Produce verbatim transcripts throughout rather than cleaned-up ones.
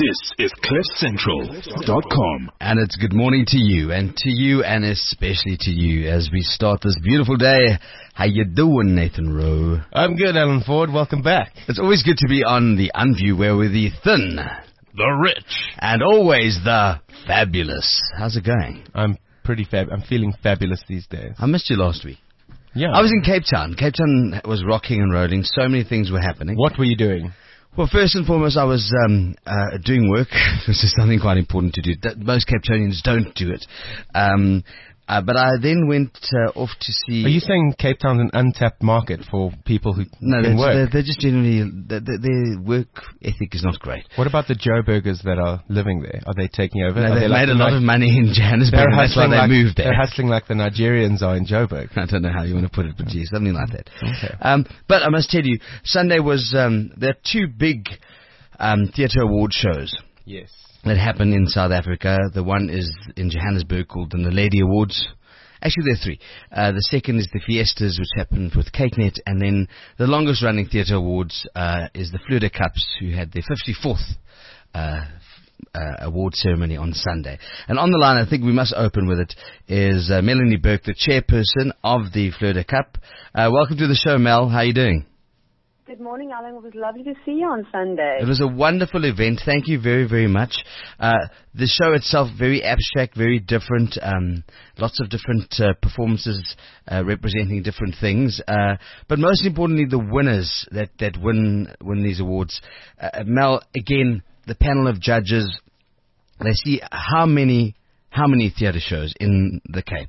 This is cliff central dot com. And it's good morning to you, and to you, and especially to you, as we start this beautiful day. How you doing, Nathan Rowe? I'm good, Alan Ford. Welcome back. It's always good to be on the Unview, where we're the thin, The rich, and always the fabulous. How's it going? I'm pretty fab. I'm feeling fabulous these days. I missed you last week. Yeah. I was in Cape Town. Cape Town was rocking and rolling. So many things were happening. What were you doing? Well, first and foremost, I was um, uh, doing work. This is something quite important to do. That most Cape Townians don't do it. Um, uh, but I then went uh, off to see... Are you saying Cape Town's an untapped market for people who no, can they're, work? They're, they're just generally... Their, their work ethic is not great. What about the Joburgers that are living there? Are they taking over? No, are they've they made like a the lot Ni- of money in Johannesburg, and that's why they like, moved there. They're hustling like the Nigerians are in Joburg. I don't know how you want to put it, but geez, something like that. Okay. Um, but I must tell you, Sunday was... Um, there are two big um, theatre award shows Yes. that happen in South Africa. The one is in Johannesburg called the Naledi Awards. Actually, there are three. Uh, the second is the Fiestas, which happened with CakeNet, and then the longest-running theatre awards uh, is the Fleur de Cups, who had their fifty-fourth uh, uh, award ceremony on Sunday. And on the line, I think we must open with it, is uh, Melanie Burke, the chairperson of the Fleur de Cup. Uh, welcome to the show, Mel. How are you doing? Good morning, Alan. It was lovely to see you on Sunday. It was a wonderful event. Thank you very, very much. Uh, the show itself, very abstract, very different. Um, lots of different uh, performances uh, representing different things. Uh, but most importantly, the winners that, that win win these awards. Uh, Mel, again, the panel of judges, they see how many how many theatre shows in the Cape.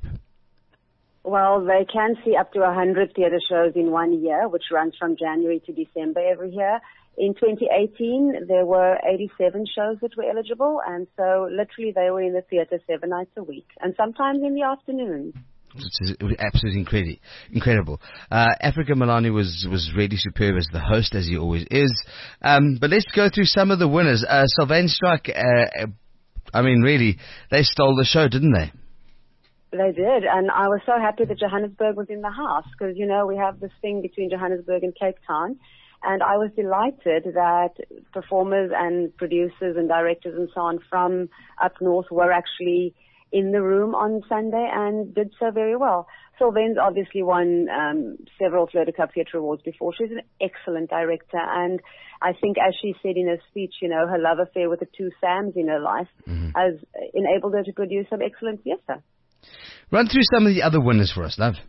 Well, they can see up to one hundred theatre shows in one year, which runs from January to December every year. In twenty eighteen, there were eighty-seven shows that were eligible, and so literally they were in the theatre seven nights a week, and sometimes in the afternoons. It was absolutely incredible. Incredible. Uh, Africa Milani was, was really superb as the host, as he always is. Um, but let's go through some of the winners. Uh, Sylvain Strike, uh, I mean, really, they stole the show, didn't they? They did, and I was so happy that Johannesburg was in the house, because, you know, we have this thing between Johannesburg and Cape Town, and I was delighted that performers and producers and directors and so on from up north were actually in the room on Sunday and did so very well. Sylvain's obviously won um, several Fleur de Cup Theatre Awards before. She's an excellent director, and I think, as she said in her speech, you know, her love affair with the two Sams in her life mm-hmm. has enabled her to produce some excellent theatre. Run through some of the other winners for us, love.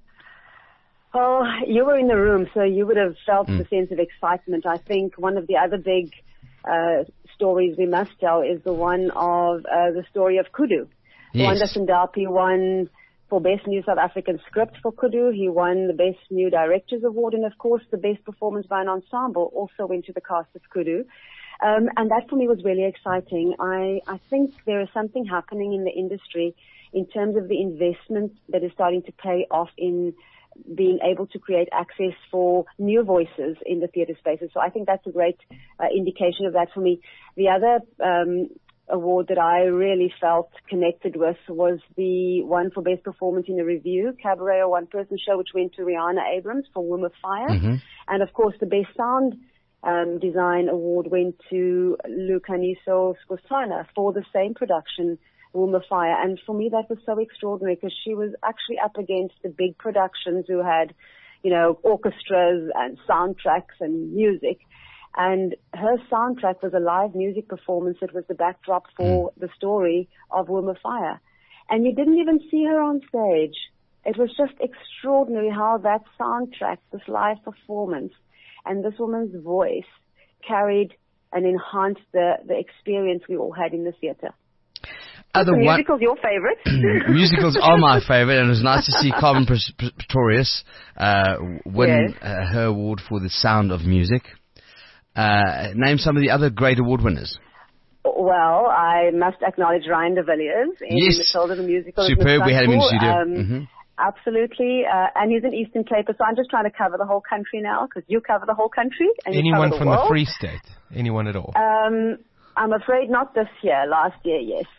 Oh, you were in the room, so you would have felt mm. the sense of excitement. I think one of the other big uh, stories we must tell is the one of uh, the story of Kudu. Yes. Wanda Sandapi won for Best New South African Script for Kudu. He won the Best New Directors Award, and of course the Best Performance by an Ensemble also went to the cast of Kudu. Um, and that for me was really exciting. I, I think there is something happening in the industry in terms of the investment that is starting to pay off in being able to create access for new voices in the theatre spaces. So I think that's a great uh, indication of that for me. The other um, award that I really felt connected with was the one for Best Performance in a Review, Cabaret or One Person Show, which went to Rihanna Abrams for Womb of Fire. Mm-hmm. And of course the Best Sound um, Design Award went to Lucaniso Skosana for the same production, Womb of Fire. And for me, that was so extraordinary, because she was actually up against the big productions who had, you know, orchestras and soundtracks and music. And her soundtrack was a live music performance that was the backdrop for mm. the story of Womb of Fire. And you didn't even see her on stage. It was just extraordinary how that soundtrack, this live performance, and this woman's voice carried and enhanced the, the experience we all had in the theatre. Other so one, musicals your favourite? Musicals are my favourite, and it was nice to see Carmen Pretorius uh, win yes. uh, her award for The Sound of Music. Uh, name some of the other great award winners. Well, I must acknowledge Ryan de Villiers in yes. Matilda the Musical. Superb, we had him in the studio. Um, mm-hmm. Absolutely, uh, and he's an Eastern Caper, so I'm just trying to cover the whole country now, because you cover the whole country. And Anyone you cover the from world. the Free State? Anyone at all? Um, I'm afraid not this year. Last year, yes.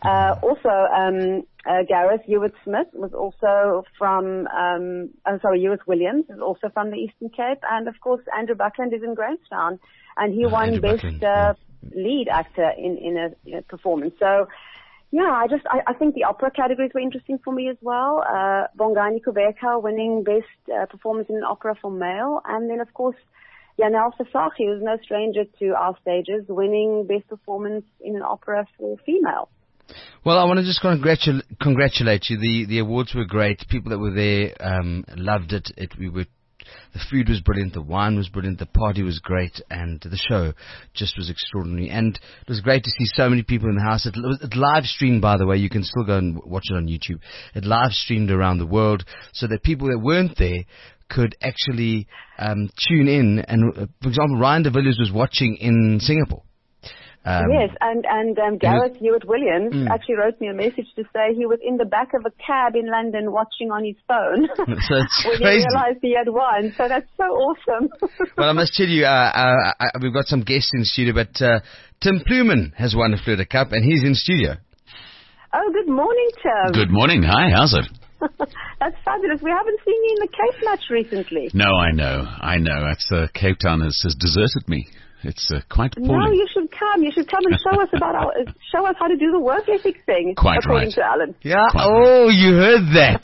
Uh, also, um, uh, Gareth Hewitt-Smith was also from, um, oh, sorry, Hewitt-Williams is also from the Eastern Cape. And, of course, Andrew Buckland is in Grahamstown. And he Oh, won Andrew Best Buckland, uh, yeah. Lead Actor in, in, a, in a performance. So, yeah, I just, I, I think the opera categories were interesting for me as well. Uh, Bongani Kubeka winning Best uh, Performance in an Opera for Male. And then, of course, Yanel Fasachi, who's no stranger to our stages, winning Best Performance in an Opera for Female. Well, I want to just congratul- congratulate you. The the awards were great. People that were there um, loved it. It we were. The food was brilliant, the wine was brilliant, the party was great, and the show just was extraordinary. And it was great to see so many people in the house. It, it, it live streamed, by the way. You can still go and watch it on YouTube. It live streamed around the world so that people that weren't there could actually um, tune in. And, uh, for example, Ryan de Villiers was watching in Singapore. Um, yes, and, and um, Gareth Hewitt-Williams Mm. actually wrote me a message to say he was in the back of a cab in London watching on his phone So it's when crazy. he realized he had won. So that's so awesome. Well, I must tell you, uh, uh, uh, we've got some guests in studio, but uh, Tim Pluman has won a Fleur de Cup, and he's in studio. Oh, good morning, Tim. Good morning. Hi, how's it? That's fabulous. We haven't seen you in the Cape much recently. No, I know. I know. It's, uh, Cape Town has, has deserted me. It's uh, quite appalling. No, you should come. You should come and show us about our, show us how to do the work ethic thing. Quite according right. to Alan. Yeah. Quite Oh, you heard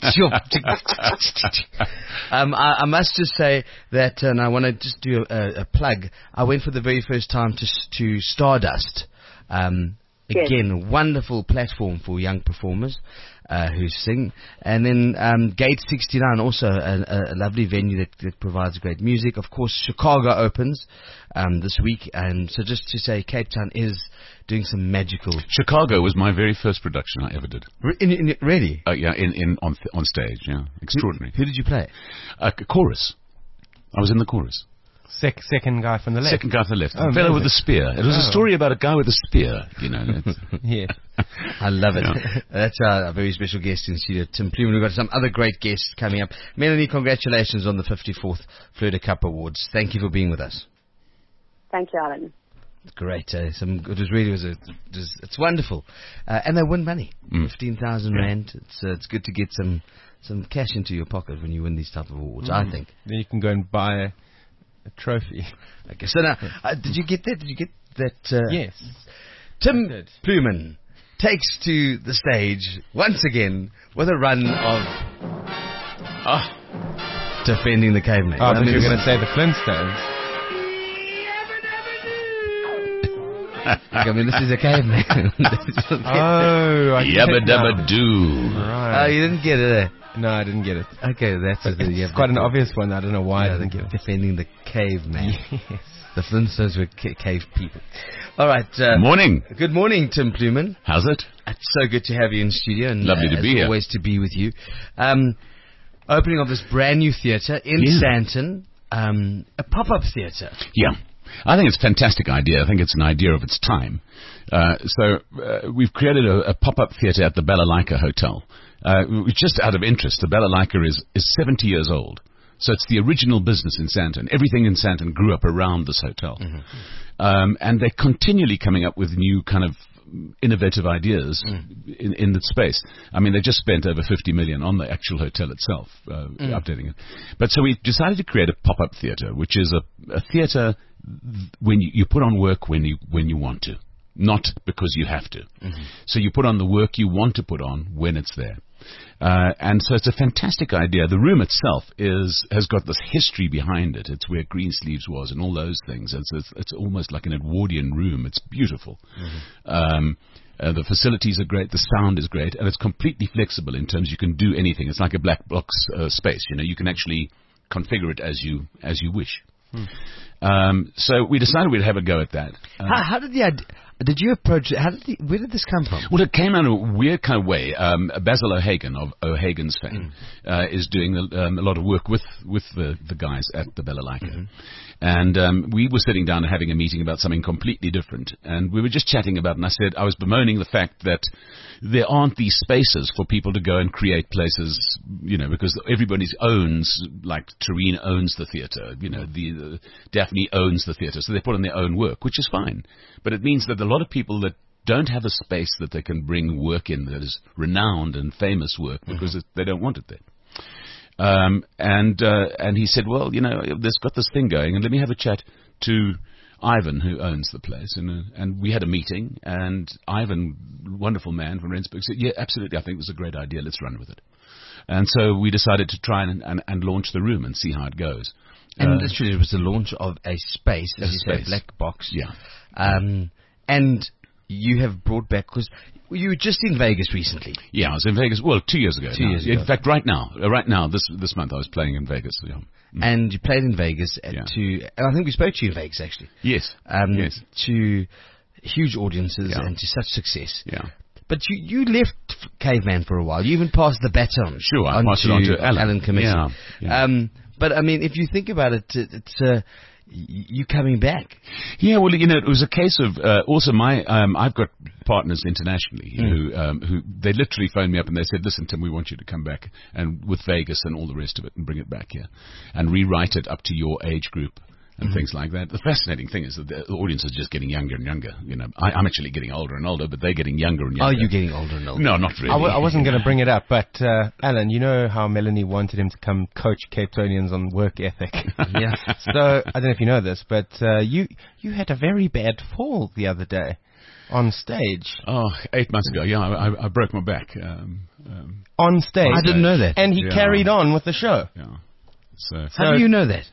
that. um, I, I must just say that, and I want to just do a, a plug. I went for the very first time to s- to Stardust. Um, Yes. again, wonderful platform for young performers uh, who sing. And then um, Gate sixty-nine, also a, a, a lovely venue that, that provides great music. Of course, Chicago opens um, this week, and so just to say, Cape Town is doing some magical. Chicago was my very first production I ever did. Re- in, in, really? Uh, yeah, in, in on th- on stage. Yeah, extraordinary. Who did you play? Uh, c- chorus. I was in the chorus. Sec- second guy from the left. Second guy to the left. Oh, the fellow amazing. with the spear. It was a Oh. story about a guy with a spear. You know. It's, Yeah. I love it. Yeah. That's our, our very special guest in studio, Tim Pluman. We've got some other great guests coming up. Melanie, congratulations on the fifty-fourth Fleur de Cup Awards. Thank you for being with us. Thank you, Alan. Great. Uh, some, it was really was a, it was, it's wonderful. Uh, and they win money. Mm. fifteen thousand rand. It's, uh, it's good to get some, some cash into your pocket when you win these type of awards, I think. Then you can go and buy a trophy. Okay, so now, uh, did you get that? Did you get that? Uh, Yes. Tim I did. Pluman takes to the stage once again with a run of ah, defending the caveman. Oh, I I thought mean, you were this going is- to say the Flintstones. I mean, this is a caveman. Oh, I yabba get it now. dabba doo. Oh, Right. you didn't get it. No, I didn't get it. Eh? Okay, that's But the, it's yeah, quite an the- obvious one. I don't know why yeah, I didn't the- get it. defending the caveman. Yes. The Flintstones were ca- cave people. All right. Uh, Morning. good morning, Tim Pluman. How's it? It's so good to have you in studio, and Lovely to uh, be as here. always to be with you. Um, opening of this brand new theatre in Yeah. Sandton, um, a pop-up theatre. Yeah. I think it's a fantastic idea. I think it's an idea of its time. Uh, so uh, we've created a, a pop-up theatre at the Balalaika Hotel. Uh, just out of interest, the Balalaika is, is seventy years old. So it's the original business in Sandton. Everything in Sandton grew up around this hotel. Mm-hmm. Um, and they're continually coming up with new kind of innovative ideas mm. in, in the space. I mean, they just spent over fifty million on the actual hotel itself, uh, mm. updating it. But so we decided to create a pop-up theatre, which is a, a theatre when you, you put on work when you when you want to, not because you have to. Mm-hmm. So you put on the work you want to put on when it's there. Uh, and so it's a fantastic idea. The room itself is has got this history behind it. It's where Greensleeves was and all those things. It's, it's, it's almost like an Edwardian room. It's beautiful. Mm-hmm. Um, uh, the facilities are great. The sound is great. And it's completely flexible in terms you can do anything. It's like a black box uh, space. You know, you can actually configure it as you as you wish. Hmm. Um, so we decided we'd have a go at that. Uh, How, how did the idea, did you approach it? How did the, where did this come from? Well, it came out in a weird kind of way. Um, Basil O'Hagan of O'Hagan's fame mm. uh, is doing a, um, a lot of work with, with the, the guys at the Balalaika. Mm-hmm. And um, we were sitting down and having a meeting about something completely different. And we were just chatting about it, and I said, I was bemoaning the fact that there aren't these spaces for people to go and create places, you know, because everybody owns, like Tareen owns the theatre, you know, the, the Daphne owns the theatre, so they put on their own work, which is fine. But it means that a lot of people that don't have a space that they can bring work in that is renowned and famous work because mm-hmm. it, they don't want it there. Um, and uh, and he said, well, you know, there's got this thing going, and let me have a chat to Ivan, who owns the place. And uh, and we had a meeting, and Ivan, wonderful man from Rensburg, said, yeah, absolutely, I think this is a great idea. Let's run with it. And so we decided to try and, and, and launch the room and see how it goes. And uh, literally, it was the launch of a space, as you say, black box. Yeah. Um, and you have brought back, because you were just in Vegas recently. Yeah, I was in Vegas, well, two years ago. Two now. years ago. In fact, right now, uh, right now, this this month, I was playing in Vegas. Yeah. Mm. And you played in Vegas at Yeah. to, and I think we spoke to you in Vegas, actually. Yes. Um, yes. To huge audiences Yeah. and to such success. Yeah. But you, you left Caveman for a while. You even passed the baton. Sure, I passed it on to Alan. Alan Committee. Yeah, yeah. Um, but, I mean, if you think about it, it it's uh, y- you coming back. Yeah, well, you know, it was a case of uh, also my um, I've got partners internationally Mm. who um, who they literally phoned me up and they said, "Listen, Tim, we want you to come back and with Vegas and all the rest of it and bring it back here and rewrite it up to your age group." And Mm-hmm. things like that. The fascinating thing is that the audience is just getting younger and younger. You know, I, I'm actually getting older and older, but they're getting younger and Are younger. you getting older and older? No, not really. I, w- I wasn't going to bring it up, but uh, Alan, you know how Melanie wanted him to come coach Cape Townians on work ethic. Yeah. So I don't know if you know this, but uh, you you had a very bad fall the other day on stage. Oh, eight months ago, yeah, I, I, I broke my back. Um, um, On stage. I didn't know that. And he Yeah. carried on with the show. yeah. So, How do you know that?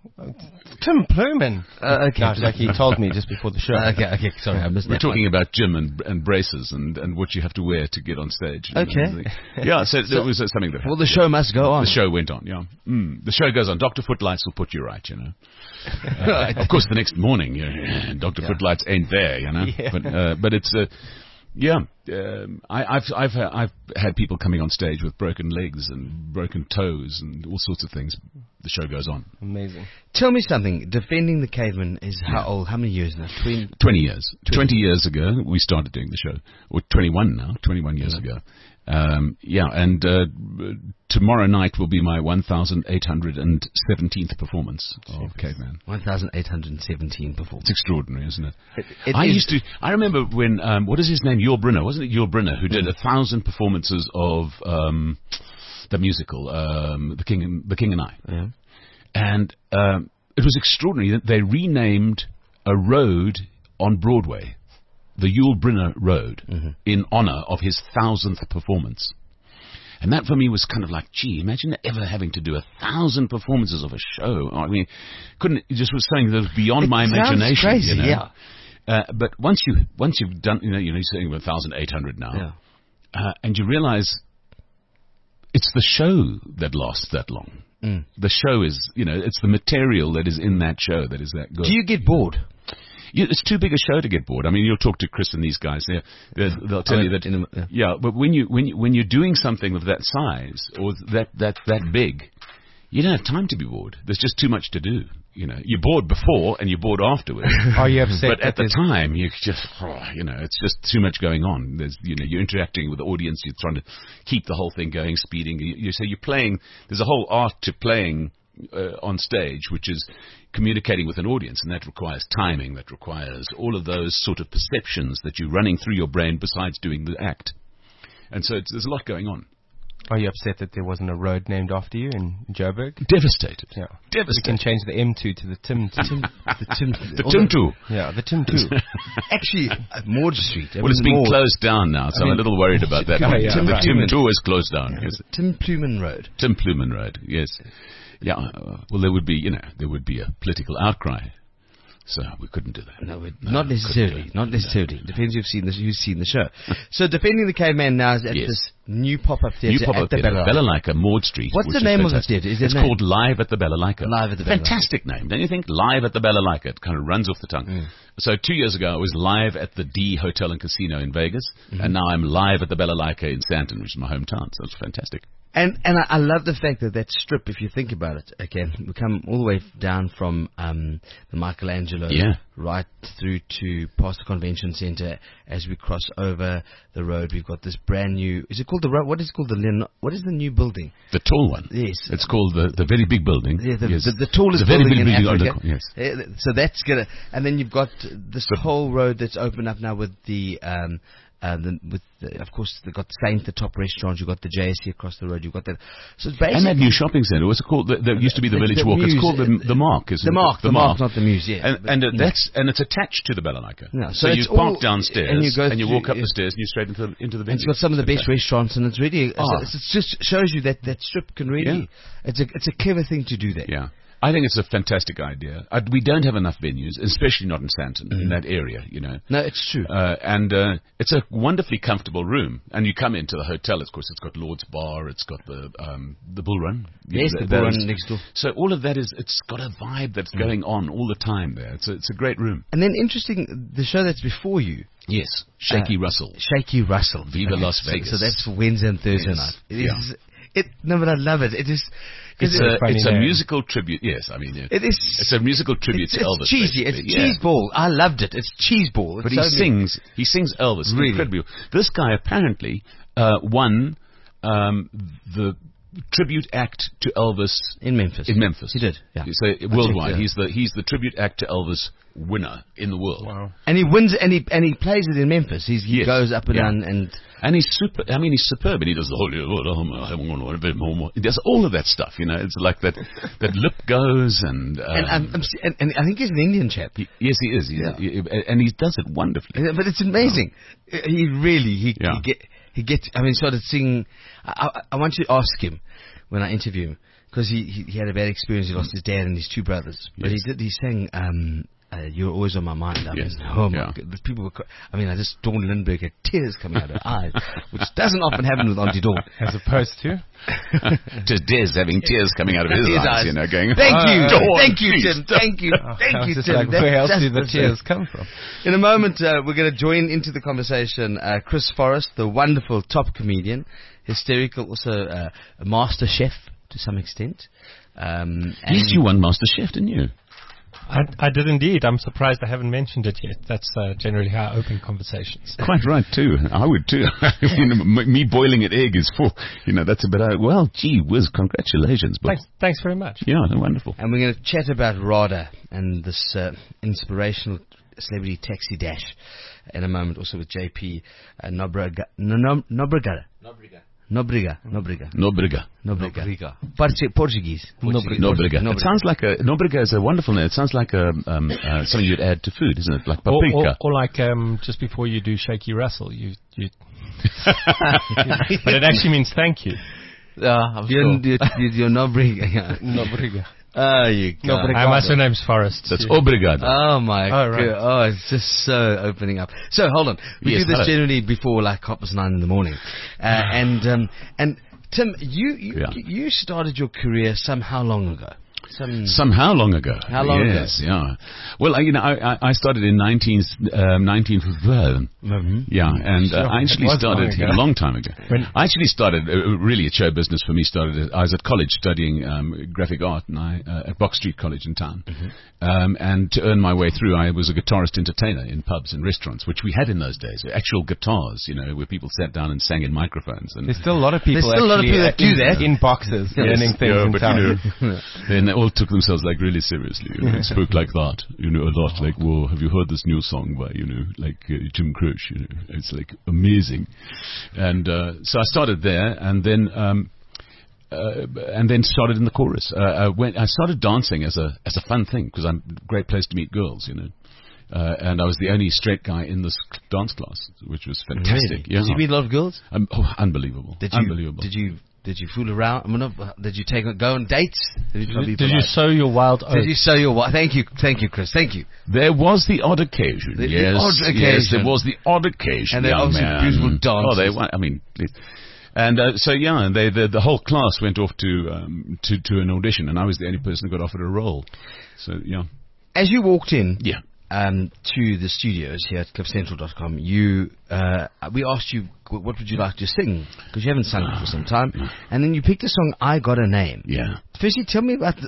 Tim Pluman. Uh, okay. No, it's like he told me just before the show. Uh, okay, okay, sorry, I missed we're that talking about gym and, and braces and, and what you have to wear to get on stage. Okay. Yeah, so, so it was uh, something that Well, the show must go on. The show went on, yeah. Mm, the show goes on. Doctor Footlights will put you right, you know. Uh, of course, the next morning, you know, Doctor Yeah. Footlights ain't there, you know. Yeah. But uh, but it's uh, yeah. Um, I, I've I've ha- I've had people coming on stage with broken legs and broken toes and all sorts of things. The show goes on. Amazing. Tell me something. Defending the Caveman is how old? How many years now? Twenty. Twenty years. Twenty years ago, we started doing the show. Or twenty-one now. Twenty-one years ago. Um, yeah, and uh, tomorrow night will be my one thousand eight hundred seventeenth performance of Caveman. One thousand eight hundred seventeen performance. It's extraordinary, isn't it? It, it I is- used to. I remember when. Um, what is his name? Yul Brynner, wasn't it? Yul Brynner, who did a thousand performances of um, the musical, um, The King and The King and I, Yeah. and um, it was extraordinary that they renamed a road on Broadway, the Yul Brynner Road, Mm-hmm. in honor of his thousandth performance. And that for me was kind of like, gee, imagine ever having to do a thousand performances of a show. I mean, couldn't it just was something that was beyond It my sounds imagination. crazy, you know? yeah. Uh, but once you once you've done, you know, you know, you're saying one thousand eight hundred now, Yeah. uh, and you realize it's the show that lasts that long. Mm. The show is, you know, it's the material that is in that show that is that good. Do you get bored? Yeah, it's too big a show to get bored. I mean, you'll talk to Chris and these guys. They're, they're, they'll tell Oh, you that. in a- yeah. yeah, but when you when you, when you're doing something of that size or that that that big, you don't have time to be bored. There's just too much to do. You know, you're bored before and you're bored afterwards. Are you upset? But that at the there's- time, you just, oh, you know, it's just too much going on. There's, you know, you're interacting with the audience. You're trying to keep the whole thing going, speeding. You, you so you're playing. There's a whole art to playing uh, on stage, which is communicating with an audience, and that requires timing. That requires all of those sort of perceptions that you're running through your brain besides doing the act. And so it's, there's a lot going on. Are you upset that there wasn't a road named after you in Joburg? Devastated. Yeah. Devastated. We can change the M two to the Tim two. The Tim. The Tim Two. Yeah, the Tim two. Actually, uh, Maud Street. I Well, it's mean, been Maud- closed down now, so I am a little worried about that. Oh, yeah, the right. Tim Two is closed down. Yes. Tim Pluman Road. Tim Pluman Road, yes. Yeah, uh, well, there would be, you know, there would be a political outcry. So we couldn't do that. No, it, No, not we couldn't necessarily. do it. Not necessarily. Depends who've seen the who's seen the show. So, Defending the Caveman now is at Yes. this new pop-up theatre New pop-up at the theatre, Bella. Balalaika, Maud Street. What's which the name of the fantastic. theatre? Is there It's a name? called Live at the Balalaika. Live at the Balalaika. Fantastic name, don't you think? Live at the Balalaika. It kind of runs off the tongue. Mm. So two years ago, I was live at the D Hotel and Casino in Vegas, Mm-hmm. and now I'm live at the Balalaika in Sandton, which is my hometown. So it's fantastic. And and I, I love the fact that that strip, if you think about it, okay, we come all the way down from um, the Michelangelo Yeah. right through to past the convention centre. As we cross over the road, we've got this brand new. Is it called the road? What is it called the Lin? What is the new building? The tall one. Yes, It's called the the very big building. Yeah, the, yes. the, the tallest the very building big in building Africa. on the, yes. Uh, So that's gonna, and then you've got this The- whole road that's opened up now with the, um, uh, the with the, of course they've got Saint, the top restaurant. You've got the J S C across the road. You've got that. So it's basically And that new shopping centre. What's it called? The, there used to be the, The- Village the Walk. It's Muse, called the uh, the Mark, isn't the it? Mark, the, Mark, not the Muse. Yeah, And, But- and uh, yeah. that's and it's attached to the Balalaika. Yeah, so so you it's park all- downstairs and you go and you through- walk up yeah. the stairs and you're straight into the, into the And venue. it's got some of the best Okay. restaurants, and it's really, Ah. it's, it's just shows you that that strip can really, it's a it's a clever thing to do that. Yeah. I think it's a fantastic idea. Uh, we don't have enough venues, especially not in Sandton, in that area, you know. No, it's true. Uh, and uh, it's a wonderfully comfortable room. And you come into the hotel, of course, it's got Lord's Bar, it's got the um, the Bull Run. You Yes, know, the Bull Run those- next door. So all of that is, it's got a vibe that's going on all the time there. It's a, it's a great room. And then interesting, the show that's before you, Yes. Shaky Uh, Russell. Shaky Russell. Viva Las So- Vegas. So that's for Wednesday and Thursday Yes. night. It Yeah. is, it, no, but I love it. It is, It's, it, a, funny it's a name. musical tribute. Yes, I mean, yeah. it is, it's a musical tribute it's, to it's Elvis. cheesy. It's basically. Yeah. cheese ball. I loved it. It's cheese ball. It's But he so good. sings, he sings Elvis. It's Really? incredible. This guy apparently uh, won um, the tribute act to Elvis in Memphis. in Memphis. He did. Yeah. So worldwide, checked it out. he's the he's the tribute act to Elvis winner in the world. Wow. And he wins, and he and he plays it in Memphis. He's, he Yes. goes up and Yeah. down, and And he's super. I mean, he's superb. And he does the whole. He does all of that stuff. You know, it's like that. That lip goes and. Um, and, I'm, I'm, s- and and I think he's an Indian chap. he- yes, he is. He's, Yeah. he- and he does it wonderfully. Yeah, But it's amazing. He really he, Yeah. he get he gets. I mean, he started singing. I, I, I want you to ask him when I interview him, because he, he he had a bad experience. He lost his dad and his two brothers. But Yes. he did. He sang. Um, uh, You're always on my mind. I Yes. mean, oh my Yeah. goodness, people were. cr- I mean, I just Dawn Lindbergh had tears coming out of her eyes, which doesn't often happen with Auntie Dawn. As opposed to? Just Des having tears coming out of his His eyes, eyes. you know, going. Thank "Oh, you, Dawn, thank you, please, Tim. don't." Thank you, I thank was you, just Tim. like, That's where else just do the the- tears come from? In a moment, uh, we're going to join into the conversation uh, Chris Forrest, the wonderful top comedian, hysterical, also uh, a master chef to some extent. Um, and Yes, you won Master Chef, didn't you? I, I did indeed. I'm surprised I haven't mentioned it yet. That's uh, generally how I open conversations. Quite right too. I would too. I mean, m- me boiling an egg is full. You know, that's a bit. Uh, well, gee whiz, congratulations. But Thanks, thanks very much. yeah, wonderful. And we're going to chat about RADA and this uh, inspirational celebrity taxi dash in a moment, also with J P uh, Nobrega. No, no, Nobrega. Nobrega. Nobrega. Nobrega. Nobrega. Nobrega. Portu- Portuguese. Portuguese. Nobrega. It sounds like a Nobrega is a wonderful name. It sounds like a um, uh, something you'd add to food, isn't it? Like Or, paprika. or, or like um, just before you do Shaky Russell, you, you but it actually means thank you. Uh, you're, you're, you're Nobrega. Yeah. Nobrega. Oh, you go. Uh, my surname's Forrest. That's You- obrigado. Oh my Oh, right. god! Oh, it's just so opening up. So hold on, we Yes, do this hello. generally before like half past nine in the morning, uh, and um, and Tim, you you Yeah. you started your career some how long ago? Some Somehow long ago. How long ago? yes, yeah. Well, I, you know, I, I- I started in nineteen, um, nineteen twelve. Mhm. Yeah, and uh, Sure, I it actually was started long ago. a long time ago. When- I actually started uh, really a show business for me. Started I was at college studying um, graphic art, and I uh, at Box Street College in town. Um, and to earn my way through, I was a guitarist entertainer in pubs and restaurants, which we had in those days. Actual guitars, you know, where people sat down and sang in microphones. And There's still a lot of people There's still a lot of actually people that do in, that. in boxes Yes, learning things yeah, in but, town. you know, then they all took themselves like really seriously. You know, and spoke like that, you know, a lot. Like, whoa, have you heard this new song by, you know, like uh, Jim Croce? You know, it's like amazing. And uh, so I started there, and then um, uh, and then started in the chorus. Uh, I went. I started dancing as a as a fun thing because I'm a great place to meet girls, you know. Uh, and I was the only straight guy in this c- dance class, which was fantastic. Really? Yeah, Did you meet a lot of girls? um, oh, unbelievable. Did you? Unbelievable. Did you? Did you fool around? I mean, not, did you take go on dates? Did you, try to be Did you polite? sow your wild oats? Did you sow your wa- Thank you, thank you, Chris. Thank you. There was the odd occasion. The- the yes, odd yes, occasion. there was the odd occasion. And they're young obviously man. beautiful Oh, they dancers. were. I mean, it- and uh, so yeah, and they the, the whole class went off to um, to to an audition, and I was the only person who got offered a role. So yeah, As you walked in, yeah. um, to the studios here at cliff central dot com, you, uh, we asked you, wh- what would you like to sing? Because you haven't sung it for some time. And then you picked the song, I Got a Name. Yeah. Firstly, tell me about, the, uh,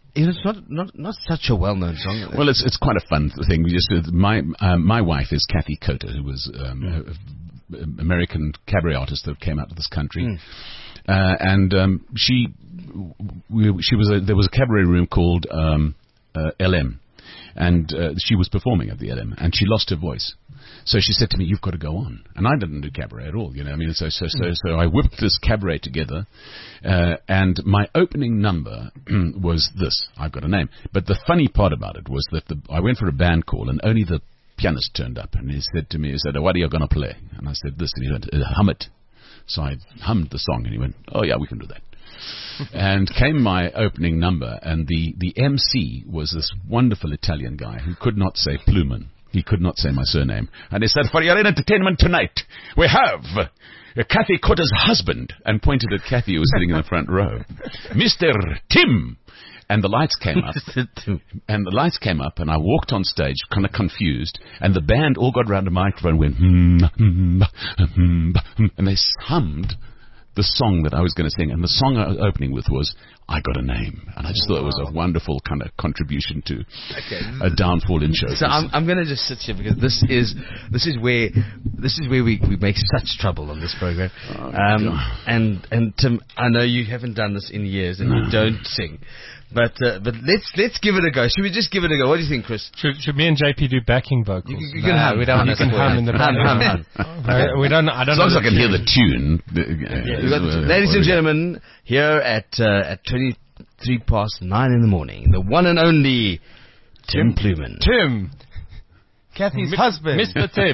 It's not not not such a well-known song. Well, it's it's quite a fun thing. We just uh, my uh, my wife is Kathy Cotter, who was um, mm. a, a American cabaret artist that came out of this country, mm. uh, and um, she we, she was a, there was a cabaret room called um, uh, L M, and uh, she was performing at the L M, and she lost her voice. So she said to me, "You've got to go on." And I didn't do cabaret at all, you know. I mean, so so so, so I whipped this cabaret together, uh, and my opening number was this. I've got a name, but the funny part about it was that the, I went for a band call, and only the pianist turned up, and he said to me, he said, "What are you going to play?" And I said, "This," and he went, uh, "Hum it." So I hummed the song, and he went, "Oh yeah, we can do that." And came my opening number, and the the M C was this wonderful Italian guy who could not say Plumen. He could not say my surname. And he said, "For your entertainment tonight, we have uh, Kathy Cotter's husband," and pointed at Kathy, who was sitting in the front row, "Mister Tim." And the lights came up. and the lights came up, and I walked on stage, kind of confused, and the band all got around the microphone and went, hmm, hmm, hmm, hmm, and they hummed the song that I was going to sing. And the song I was opening with was "I Got a Name." And I just thought wow. it was a wonderful kind of contribution to okay. a downfall in shows. So I'm, I'm going to just sit here because this is this is where this is where we, we make such trouble on this program. Oh, um, and and Tim, I know you haven't done this in years and you don't sing. But uh, but let's let's give it a go. Should we just give it a go? What do you think, Chris? Should, should me and J P do backing vocals? You, you can no, hum. We don't you can hum in the background. we don't. I don't. As long as I can tune. hear the tune. The, yeah, yeah. Got, ladies and gentlemen, here at uh, at twenty-three past nine in the morning, the one and only Tim, Tim Plumen. Tim, Kathy's Mi- husband, Mister Tim.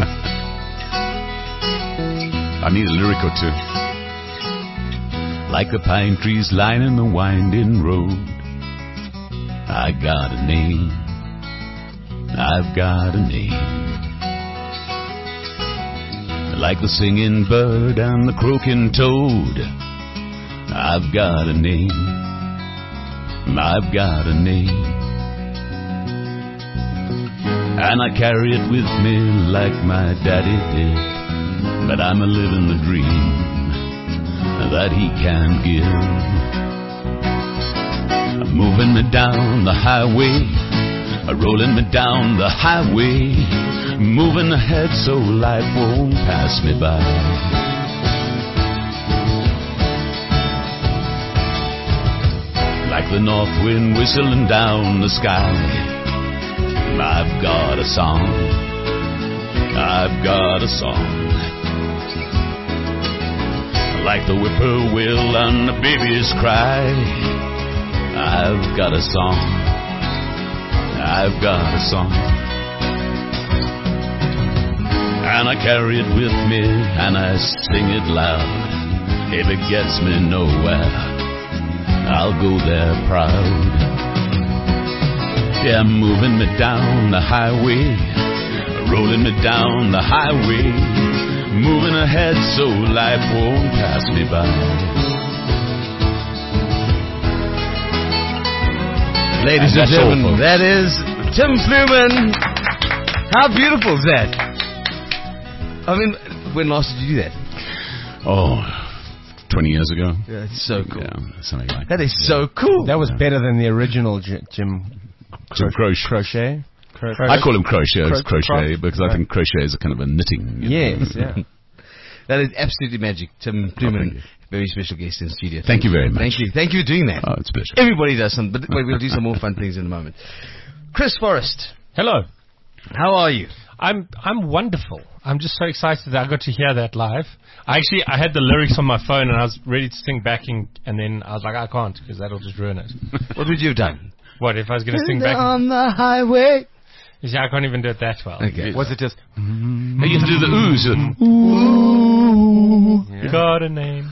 I need a lyric or two. Like the pine trees lining the winding road, I got a name, I've got a name. Like the singing bird and the croaking toad, I've got a name, I've got a name. And I carry it with me like my daddy did, but I'm a living the dream that he can give. Moving me down the highway, rolling me down the highway, moving ahead so life won't pass me by. Like the north wind whistling down the sky, I've got a song, I've got a song. Like the whippoorwill and the baby's cry, I've got a song, I've got a song. And I carry it with me and I sing it loud. If it gets me nowhere, I'll go there proud. Yeah, moving me down the highway, rolling me down the highway, moving ahead so life won't pass me by. Ladies and, and gentlemen, that is Tim Plumen. How beautiful is that? I mean, when last did you do that? Oh, twenty years ago. Yeah, it's so cool. Yeah, something like that. That is yeah. so cool. That was yeah. better than the original J- Jim Cro- Croce. Crochet. Cro- I call him crochet, Cro- crochet, because right. I think crochet is a kind of a knitting. Yes, yeah. That is absolutely magic. Tim Plumen, oh, very special guest in the studio. Thank, thank you very much. Thank you. Thank you for doing that. Oh, it's a pleasure. Everybody does some, but we'll do some more fun things in a moment. Chris Forrest. Hello. How are you? I'm I'm wonderful. I'm just so excited that I got to hear that live. I actually I had the lyrics on my phone and I was ready to sing backing, and then I was like, I can't because that'll just ruin it. What would you have done? What if I was going to sing backing on the highway? You see, I can't even do it that well. Okay. Was it just? Mm-hmm. You have to do the oohs. Ooh. Yeah. Got a name.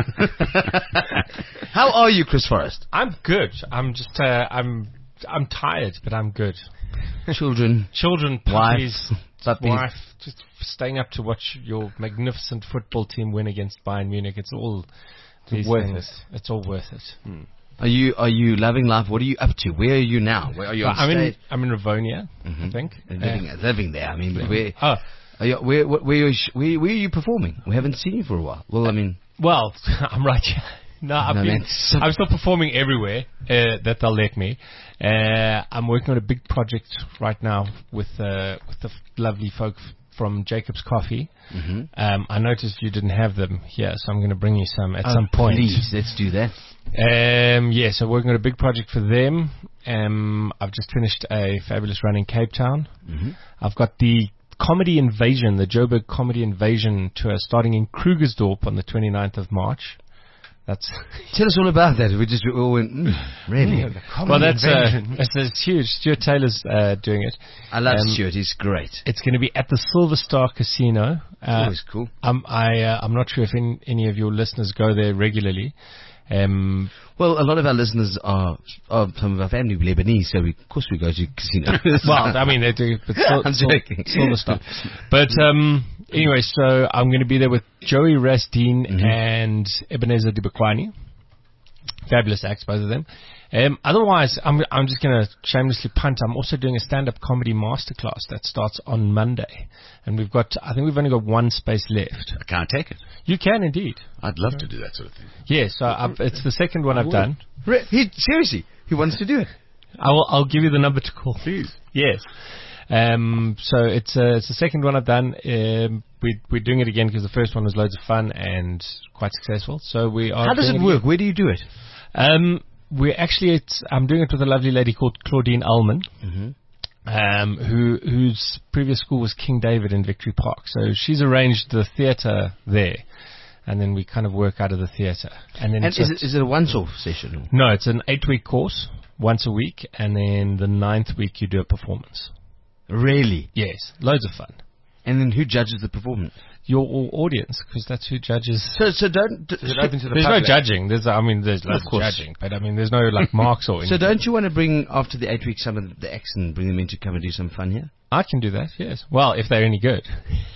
How are you, Chris Forrest? I'm good. I'm just uh, I'm I'm tired, but I'm good. Children, children, puppies, wife, wife, just staying up to watch your magnificent football team win against Bayern Munich. It's all it's worth things. it. It's all worth it. Hmm. Are you are you loving life? What are you up to? Where are you now? Where are you? On I'm stage? in I'm in Rivonia, mm-hmm. I think. And living uh, living there. I mean, yeah. where? Oh. Are you, where, where, where, where, where are you performing? We haven't seen you for a while. Well, I mean, well, I'm right here. No, I've No, been, man, some- I'm still performing everywhere uh, that they'll let me. Uh, I'm working on a big project right now with uh, with the f- lovely folk f- from Jacob's Coffee. Mm-hmm. Um, I noticed you didn't have them here, so I'm going to bring you some at Oh, some point. Please, let's do that. Um, yeah, so working on a big project for them. Um, I've just finished a fabulous run in Cape Town. Mm-hmm. I've got the Comedy Invasion, the Joburg Comedy Invasion tour starting in Krugersdorp on the twenty-ninth of March. That's Tell us all about that. We just all went, mm, really? well, that's uh, it's, it's huge. Stuart Taylor's uh, doing it. I love um, Stuart. He's great. It's going to be at the Silver Star Casino. Uh, Always cool. I'm I uh, I'm not sure if in, any of your listeners go there regularly. Um, Well, a lot of our listeners are, are some of our family Lebanese, so we, of course we go to casinos. well, I mean they do, but still, I'm still, joking. Silver Star. But um, anyway, so I'm going to be there with Joey Rasdeen Mhm. and Ebenezer Dibakwani. Fabulous acts, both of them. Um, otherwise, I'm I'm just going to shamelessly punt. I'm also doing a stand-up comedy masterclass that starts on Monday, and we've got I think we've only got one space left. I can't take it. You can indeed. I'd love to do that sort of thing. Yes, so I've, it's the second one I've done. Re- he, seriously, he wants to do it. I will, I'll give you the number to call. Please. Yes. Um, so it's uh, it's the second one I've done. Um, we, we're doing it again because the first one was loads of fun and quite successful. So we are. How does doing it work? Where do you do it? Um, we're actually it's I'm doing it with a lovely lady called Claudine Ullman. Mm-hmm. Um, who whose previous school was King David in Victory Park. So she's arranged the theatre there, and then we kind of work out of the theatre. And then And so is it, is it a once-off session? no, it's an eight-week course, once a week, and then the ninth week you do a performance. Really? Yes, loads of fun. And then who judges the performance? Your au- audience, because that's who judges. So, so don't. D- Is it open to the There's public? no judging. There's, I mean, there's loads of course. judging, but I mean, there's no like marks or so anything. don't you want to bring after the eight weeks some of the acts and bring them in to come and do some fun here? I can do that. Yes. Well, if they're any good.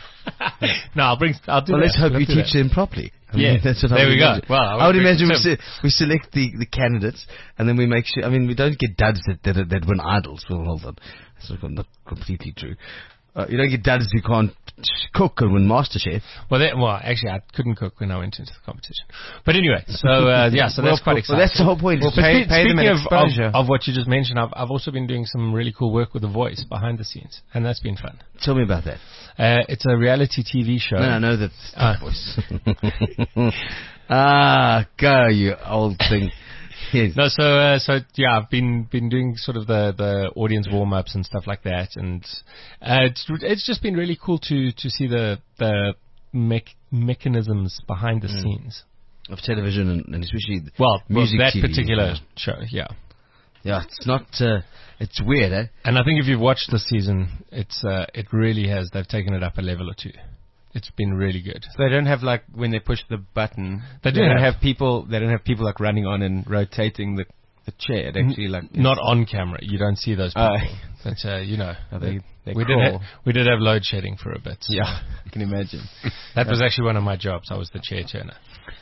no, I'll bring. I'll do Well, that. let's hope Let's you do teach that. them properly. I Yeah, mean, that's what I there would we go. imagine. Well, I I would would imagine we, bring se- we select the, the candidates, and then we make sure. I mean, we don't get duds that that, that win idols. Well, hold on, that's not, not completely true. Uh, you don't get duds who can't cook and win MasterChef. Well, that, well, actually, I couldn't cook when I went into the competition. But anyway, so uh, yeah, so that's quite Well, exciting. that's the whole point. Well, It's- pay- Spe- pay them Speaking an of, exposure. of, of what you just mentioned, I've, I've also been doing some really cool work with The Voice behind the scenes, and that's been fun. Tell me about that. Uh, it's a reality T V show. No, no, no, that's Ah. the voice. ah, go, you old thing. Yes. No, so uh, so yeah, I've been been doing sort of the, the audience warm ups and stuff like that, and uh, it's it's just been really cool to to see the the mech- mechanisms behind the Mm. scenes. Of television and, and especially the Well, music well, that T V, particular yeah. show, yeah. Yeah, it's not. Uh, it's weird, eh? And I think if you've watched the season, it's uh, it really has. They've taken it up a level or two. It's been really good. So they don't have like when they push the button. They do don't have. have people. They don't have people like running on and rotating the the chair. It actually like Not on camera. You don't see those people. Uh, but uh, you know, Oh, they- they we did crawl. ha- we did have load shedding for a bit. so Yeah, I can imagine. that was actually one of my jobs. I was the chair turner.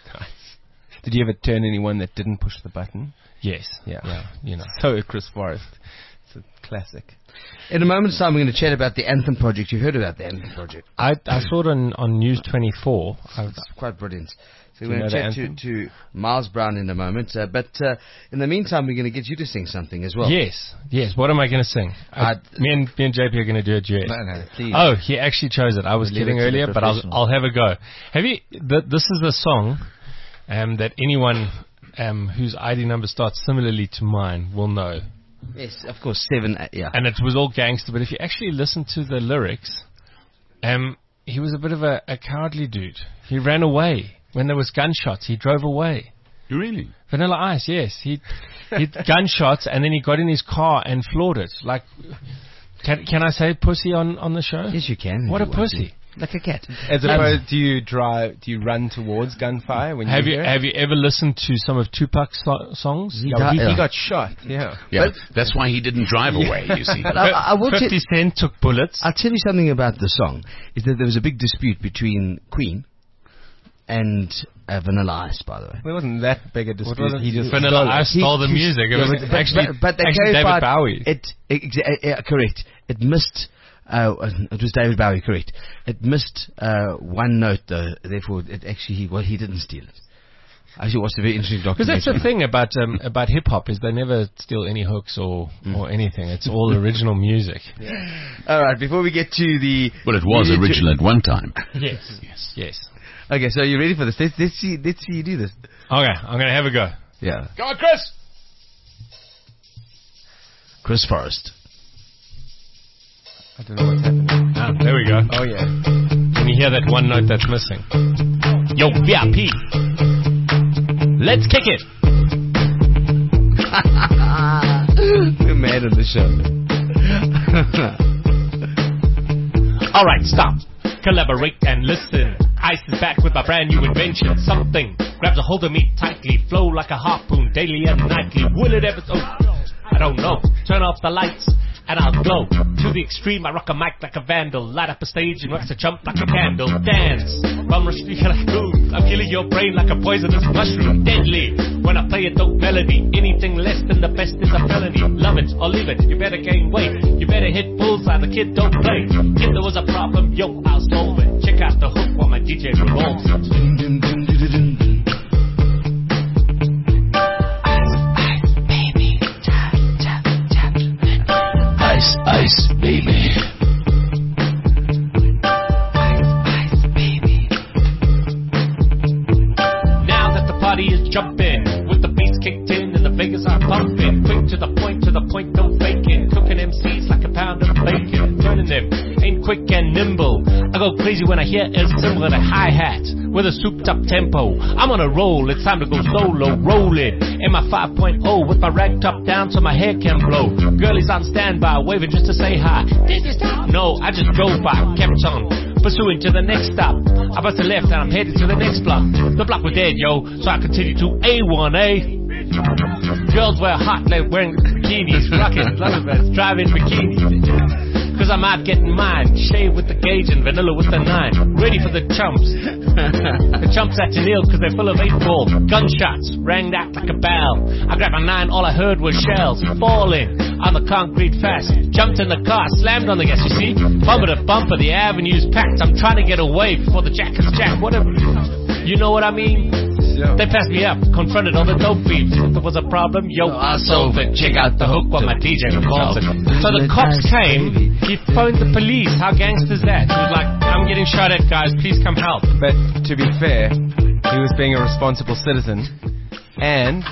Did you ever turn anyone that didn't push the button? Yes. Yeah. Yeah. You know. So Chris Forrest. It's a classic. In a moment's time, we're going to chat about the Anthem project. You've heard about the Anthem project. I I saw it on on News twenty-four. I've, It's quite brilliant. So Do we're you going to know chat the to, anthem? to Miles Brown in a moment. Uh, but uh, in the meantime, we're going to get you to sing something as well. yes. Yes. What am I going to sing? I, I'd- me and me and J P are going to do a duet. No, no, please. Oh, he actually chose it. I was Leave kidding it to the earlier, but I'll professionals. I'll have a go. Have you? Th- this is the song um, that anyone um, whose I D number starts similarly to mine will know. Yes, of course. Seven, uh, yeah. And it was all gangster. But if you actually listen to the lyrics, um, he was a bit of a, a cowardly dude. He ran away when there was gunshots. He drove away. You really? Vanilla Ice, yes. He he gunshots and then he got in his car and floored it. Like, can can I say pussy on, on the show? Yes, you can. What if a you want pussy. to. Like a cat. As Um, opposed, do you drive? Do you run towards gunfire when Have you you hear it? have you ever listened to some of Tupac's so- songs? He Yeah, di- he, he yeah. got shot. Yeah. Yeah, but that's why he didn't drive away, you see. But I, I will Fifty tell, Cent took bullets. I'll tell you something about the song. Is that there was a big dispute between Queen and uh, Vanilla Ice, by the way. Well, it wasn't that big a dispute. was it? He just Vanilla stole it. Ice stole the He- music. It yeah, was but- actually, but, but they actually David clarified Bowie. It, ex- uh, yeah, correct. It missed. Uh, it was David Bowie, correct. It missed uh, one note, though. Therefore, it actually he well he didn't steal it. I actually watched a very interesting Because documentary. that's the thing about um, about hip hop is they never steal any hooks or Mm. or anything. It's all original music. All right, before we get to the... Well, it was we get to- original at one time. Yes. Yes. Yes. Okay, so are you ready for this? Let's, let's see. Let's see you do this. Okay, I'm gonna have a go. Yeah. Go on, Chris. Chris Forrest. I don't know what's happening. Ah, there we go. Oh yeah. Can you hear that one note that's missing? Yo, V I P. Let's kick it. We're mad at the show. All right, stop. Collaborate and listen. Ice is back with my brand new invention. Something grabs a hold of me tightly. Flow like a harpoon daily and nightly. Will it ever... Oh, I don't know. Turn off the lights and I'll glow. To the extreme, I rock a mic like a vandal. Light up a stage and wax a jump like a candle. Dance. I'm killing your brain like a poisonous mushroom. Deadly. When I play a dope melody, anything less than the best is a felony. Love it or leave it. You better gain weight. You better hit bullseye. The kid don't play. If there was a problem, yo, I'll solve it. Check out the hook while my D J revolves it. Ice, ice, baby. Now that the party is jumping, with the beats kicked in and the Vegas are pumping, quick to the point, to the point, no faking, cooking M Cs like a pound of bacon, turning them ain't quick and nimble. I go crazy when I hear a cymbal and a hi-hat with a souped up tempo. I'm on a roll, it's time to go solo, roll it in my five point oh with my rag top down so my hair can blow. Girlies on standby, waving just to say hi. Did you stop? No, I just drove by, kept on pursuing to the next stop. I bust a left and I'm headed to the next block. The block was dead, yo, so I continued to A one A. Girls wear hot, like wearing bikinis, rocking Thunderbirds, driving bikinis. Cause I'm out getting mine, shave with the gauge and vanilla with the nine. Ready for the chumps. The chumps had to kneel cause they're full of eight ball. Gunshots rang out like a bell. I grabbed my nine, all I heard was shells falling on the concrete fast. Jumped in the car, slammed on the gas, you see. Bumper to bumper, the avenue's packed. I'm trying to get away before the jack is jacked. Whatever, you know what I mean? Yeah. They passed me up, confronted all the dope beeps. If there was a problem, yo, I solved it. Check out the hook while my D J revolves it. So the cops came, he phoned the police. How gangster's that? He was like, I'm getting shot at, guys, please come help. But to be fair, he was being a responsible citizen, and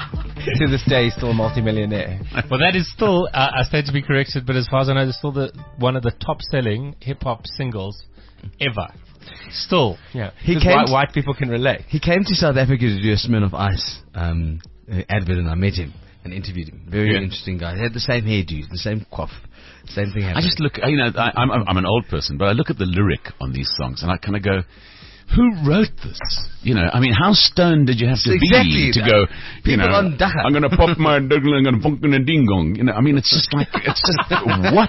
to this day, he's still a multimillionaire. Well, that is still, uh, I stand to be corrected, but as far as I know, it's still the one of the top-selling hip-hop singles ever. Still. Yeah, He because came white, to- white people can relate. He came to South Africa to do a Smirnoff Ice um, uh, advert, and I met him and interviewed him. Very Yeah. interesting guy. He had the same hairdo, the same cough, same thing happened. I just look, you know, I, I'm, I'm an old person, but I look at the lyric on these songs and I kind of go, who wrote this? You know, I mean, how stoned did you have to Exactly. be to go, you People know, on Daka. I'm going to pop my dougal and I'm going to funk in a ding dong. You know, I mean, it's just like, it's just, what?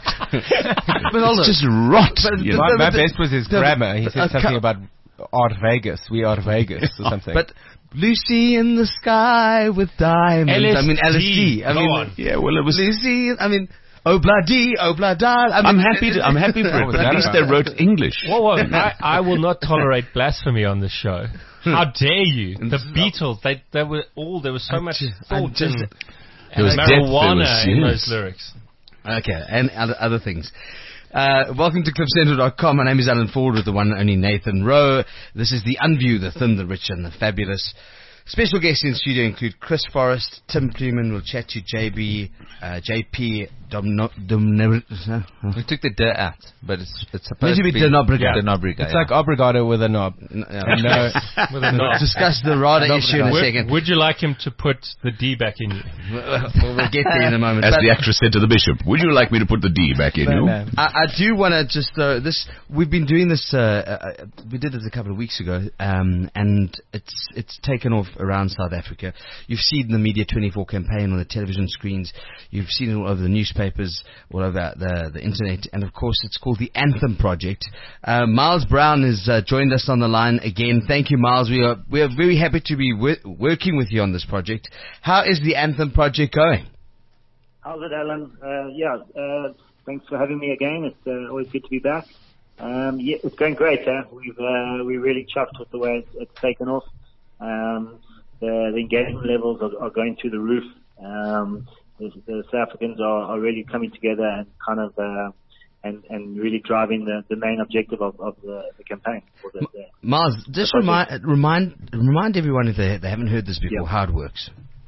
But hold on. It's just rot. But- you know. My, but- my but- best was his no, grammar. He but- said uh, something co- about Art Vegas. We are Vegas or something. But Lucy in the sky with diamonds. I mean, L S D. I Go mean, on. Yeah, well, it was. Lucy. I mean, Obla D, Obla Da. I mean, I'm happy. To, I'm happy for it, What was but at that least about? they wrote English. Whoa, whoa. I, I will not tolerate blasphemy on this show. How dare you? The Beatles, they they were all, there was so much I thought just- and, There was and depth, there marijuana was- in yes. those lyrics. Okay, and other, other things. Uh, welcome to cliff central dot com. My name is Alan Ford with the one and only Nathan Rowe. This is the Unview, the thin, the rich, and the fabulous. Special guests in studio include Chris Forrest, Tim Freeman. We'll chat to J B, uh, J P Domno, Domno, We took the D out, but it's it's Meant supposed to be to be Denobriga. Denobriga, it's yeah. like obrigado with a knob. N- yeah. And no, With a We'll knob. discuss the RADA issue in a Would, second. would you like him to put the D back in you? We'll, we'll get there in a moment. As But the actress said to the bishop, would you like me to put the D back in no, you? no. I, I do want to just uh, this. We've been doing this. Uh, uh, we did it a couple of weeks ago, um, and it's it's taken off around South Africa. You've seen the Media twenty-four campaign on the television screens. You've seen it all over the newspapers, all over the the internet, and of course, it's called the Anthem Project. Uh, Miles Brown has uh, joined us on the line again. Thank you, Miles. We are we are very happy to be wor- working with you on this project. How is the Anthem Project going? How's it, Alan? Uh, yeah, uh, thanks for having me again. It's uh, always good to be back. Um, yeah, it's going great. Eh? We've uh, we're really chuffed with the way it's, it's taken off. Um, the, the engagement levels are, are going through the roof. Um, the, the South Africans are, are really coming together and kind of uh, and, and really driving the, the main objective of, of the, the campaign. Or the, the, Miles, just the remind remind remind everyone if they they haven't heard this before Yeah. how it works.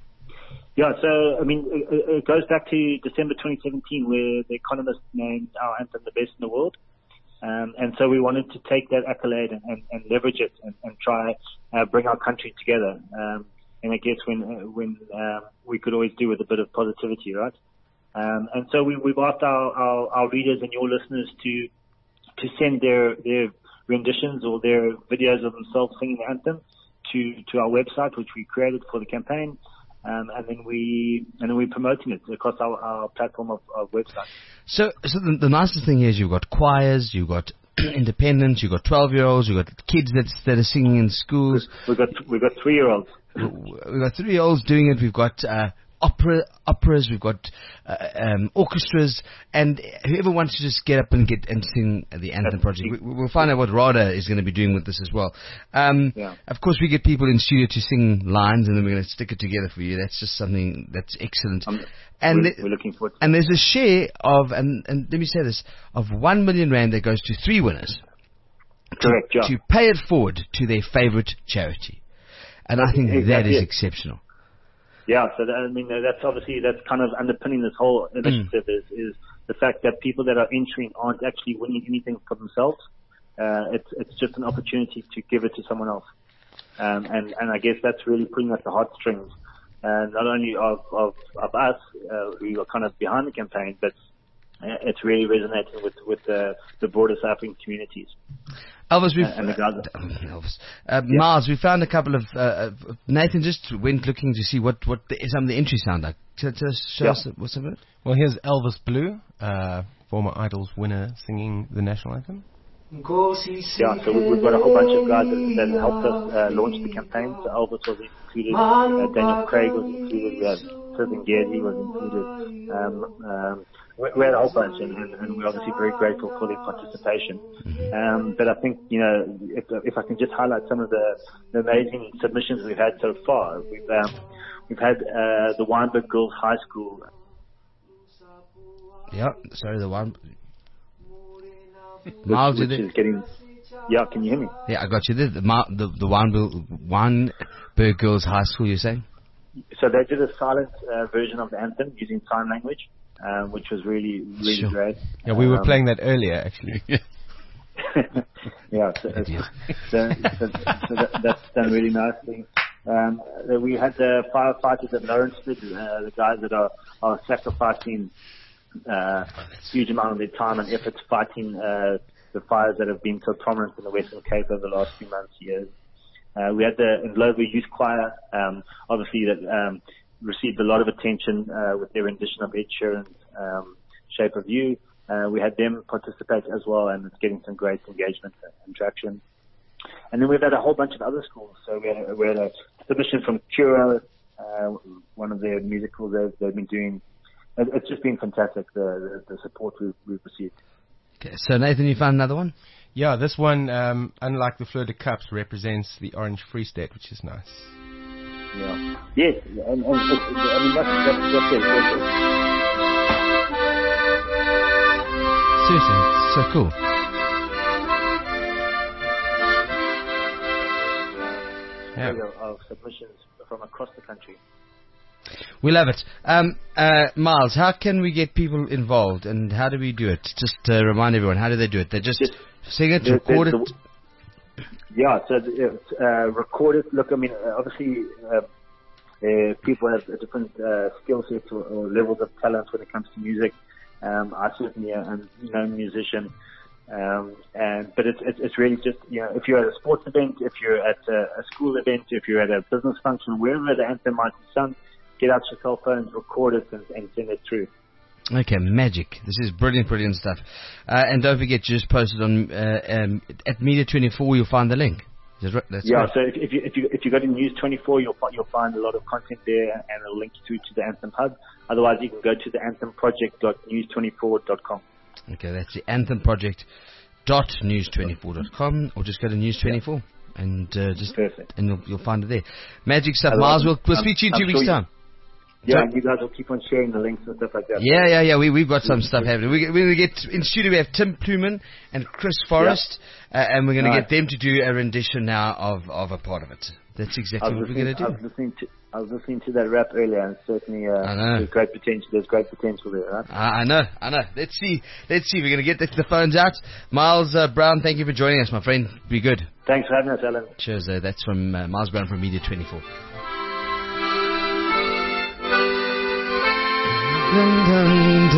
Yeah, so, I mean, it, it goes back to December twenty seventeen where The Economist named our anthem the best in the world. Um, and so we wanted to take that accolade and, and, and leverage it and, and try uh, bring our country together. Um, and I guess when uh, when um, we could always do with a bit of positivity, right? Um, and so we, we've asked our, our, our readers and your listeners to to send their their renditions or their videos of themselves singing the anthem to, to our website, which we created for the campaign. Um, and then we and then we're promoting it across our, our platform of, of website. So, so the, the nicest thing is you've got choirs, you've got independents, you've got twelve-year-olds, you've got kids that that are singing in schools. We've got we've got three-year-olds. We've got three-year-olds doing it. We've got uh, opera operas. We've got uh, um, orchestras, and whoever wants to just get up and get and sing the Anthem Project. We, we'll find out what RADA is going to be doing with this as well. Um, Yeah. Of course, we get people in studio to sing lines, and then we're going to stick it together for you. That's just something that's excellent. Um, and we're, the- we're looking forward to and there's a share of, and, and let me say this, of one million rand that goes to three winners Correct, yeah. to pay it forward to their favourite charity. And I think that Exactly is it. exceptional. Yeah, so that, I mean, uh, that's obviously, that's kind of underpinning this whole initiative is, is the fact that people that are entering aren't actually winning anything for themselves. Uh, it's, it's just an opportunity to give it to someone else. Um, and, and I guess that's really pulling at the heartstrings, uh, not only of, of, of us, uh, who are kind of behind the campaign, but uh, it's really resonating with, with the, the broader South African communities. Elvis, we've, And the guys- uh, Elvis. Uh, Miles, we found a couple of, uh, uh, Nathan just went looking to see what, what the, some of the entries sound like. Just show Yeah. us what's of it. Well, here's Elvis Blue, uh, former Idols winner, singing the national anthem. Yeah, so we- we've got a whole bunch of guys that, that helped us uh, launch the campaign. So Elvis was included, uh, Daniel Craig was included, we had Sylvan Geardy was included. Um, um, we, we had a whole bunch, and, and, and we're obviously very grateful for their participation. Um, but I think, you know, if, if I can just highlight some of the, the amazing submissions we've had so far. We've um, we've had uh, the Wynberg Girls High School. Yeah, sorry, the one. Miles, which you there? is getting. Yeah, can you hear me? Yeah, I got you there. The, Ma- the, the Wynberg, Wynberg Girls High School, you're saying? So they did a silent uh, version of the anthem using sign language, um, which was really, really Sure. great. Yeah, we were Um, playing that earlier, actually. yeah, so, it's- so, so, so that, that's done really nicely. Um, uh, we had the firefighters at Lawrenceford, uh, the guys that are, are sacrificing uh, huge amount of their time and effort fighting uh, the fires that have been so prominent in the Western Cape over the last few months, years. Uh, we had the Ndlovu Youth Choir, um, obviously that um, received a lot of attention uh, with their rendition of Ed Sheeran's um, Shape of You. Uh, we had them participate as well, and it's getting some great engagement and traction. And then we've had a whole bunch of other schools. So we had a, we had a submission from Cura, uh, one of their musicals they've, they've been doing. It, it's just been fantastic, the, the, the support we've, we've received. Okay, so Nathan, you found another one? Yeah, this one, um, unlike the Fleur de Cups, represents the Orange Free State, which is nice. Yeah. Yes, and, and it, I mean, that's, that's, that's it. That's it. Seriously, it's so cool. Yeah. Of, of submissions from across the country. We love it. Um, uh, Miles, how can we get people involved, and how do we do it? Just uh, remind everyone, how do they do it? They just Just- sing it, There- record it. there's the- Yeah, so it's, uh, record it. Look, I mean, uh, obviously, uh, uh, people have a different uh, skill sets or, or levels of talent when it comes to music. Um, I certainly am no musician, um, and but it's, it's it's really just, you know, if you're at a sports event, if you're at a, a school event, if you're at a business function, wherever the anthem might be sung, get out your cell phones, record it, and, and send it through. Okay, magic. This is brilliant, brilliant stuff. Uh, and don't forget, you just posted on uh, um, at Media twenty-four. You'll find the link. Is that right? That's Yeah, right. so if, if you if you if you go to News twenty-four, you'll fi- you'll find a lot of content there, and it'll link you through to the Anthem Hub. Otherwise, you can go to the anthem project dot news twenty-four dot com. Okay, that's the Anthem Project dot news twenty-four dot com, or just go to News twenty-four. and uh, just Perfect. and you'll, you'll find it there. Magic stuff, Otherwise, Miles. We'll, we'll I'm- speak to you in I'm two sure weeks' you- time. Yeah, So- and you guys will keep on sharing the links and stuff like that. Yeah, yeah, yeah. We we've got some stuff happening. We, we're going to get in studio. We have Tim Pluman and Chris Forrest, uh, and we're going to Nice. get them to do a rendition now of, of a part of it. That's I exactly was what we're listening, going I to was do. listening to I was listening to that rap earlier, and certainly uh, I know. there's great potential. There's great potential there, right? I, I know, I know. Let's see, let's see. We're going to get the, the phones out. Miles uh, Brown, thank you for joining us, my friend. Be good. Thanks for having us, Alan. Cheers. Uh, that's from uh, Miles Brown from Media twenty-four. Dun, dun,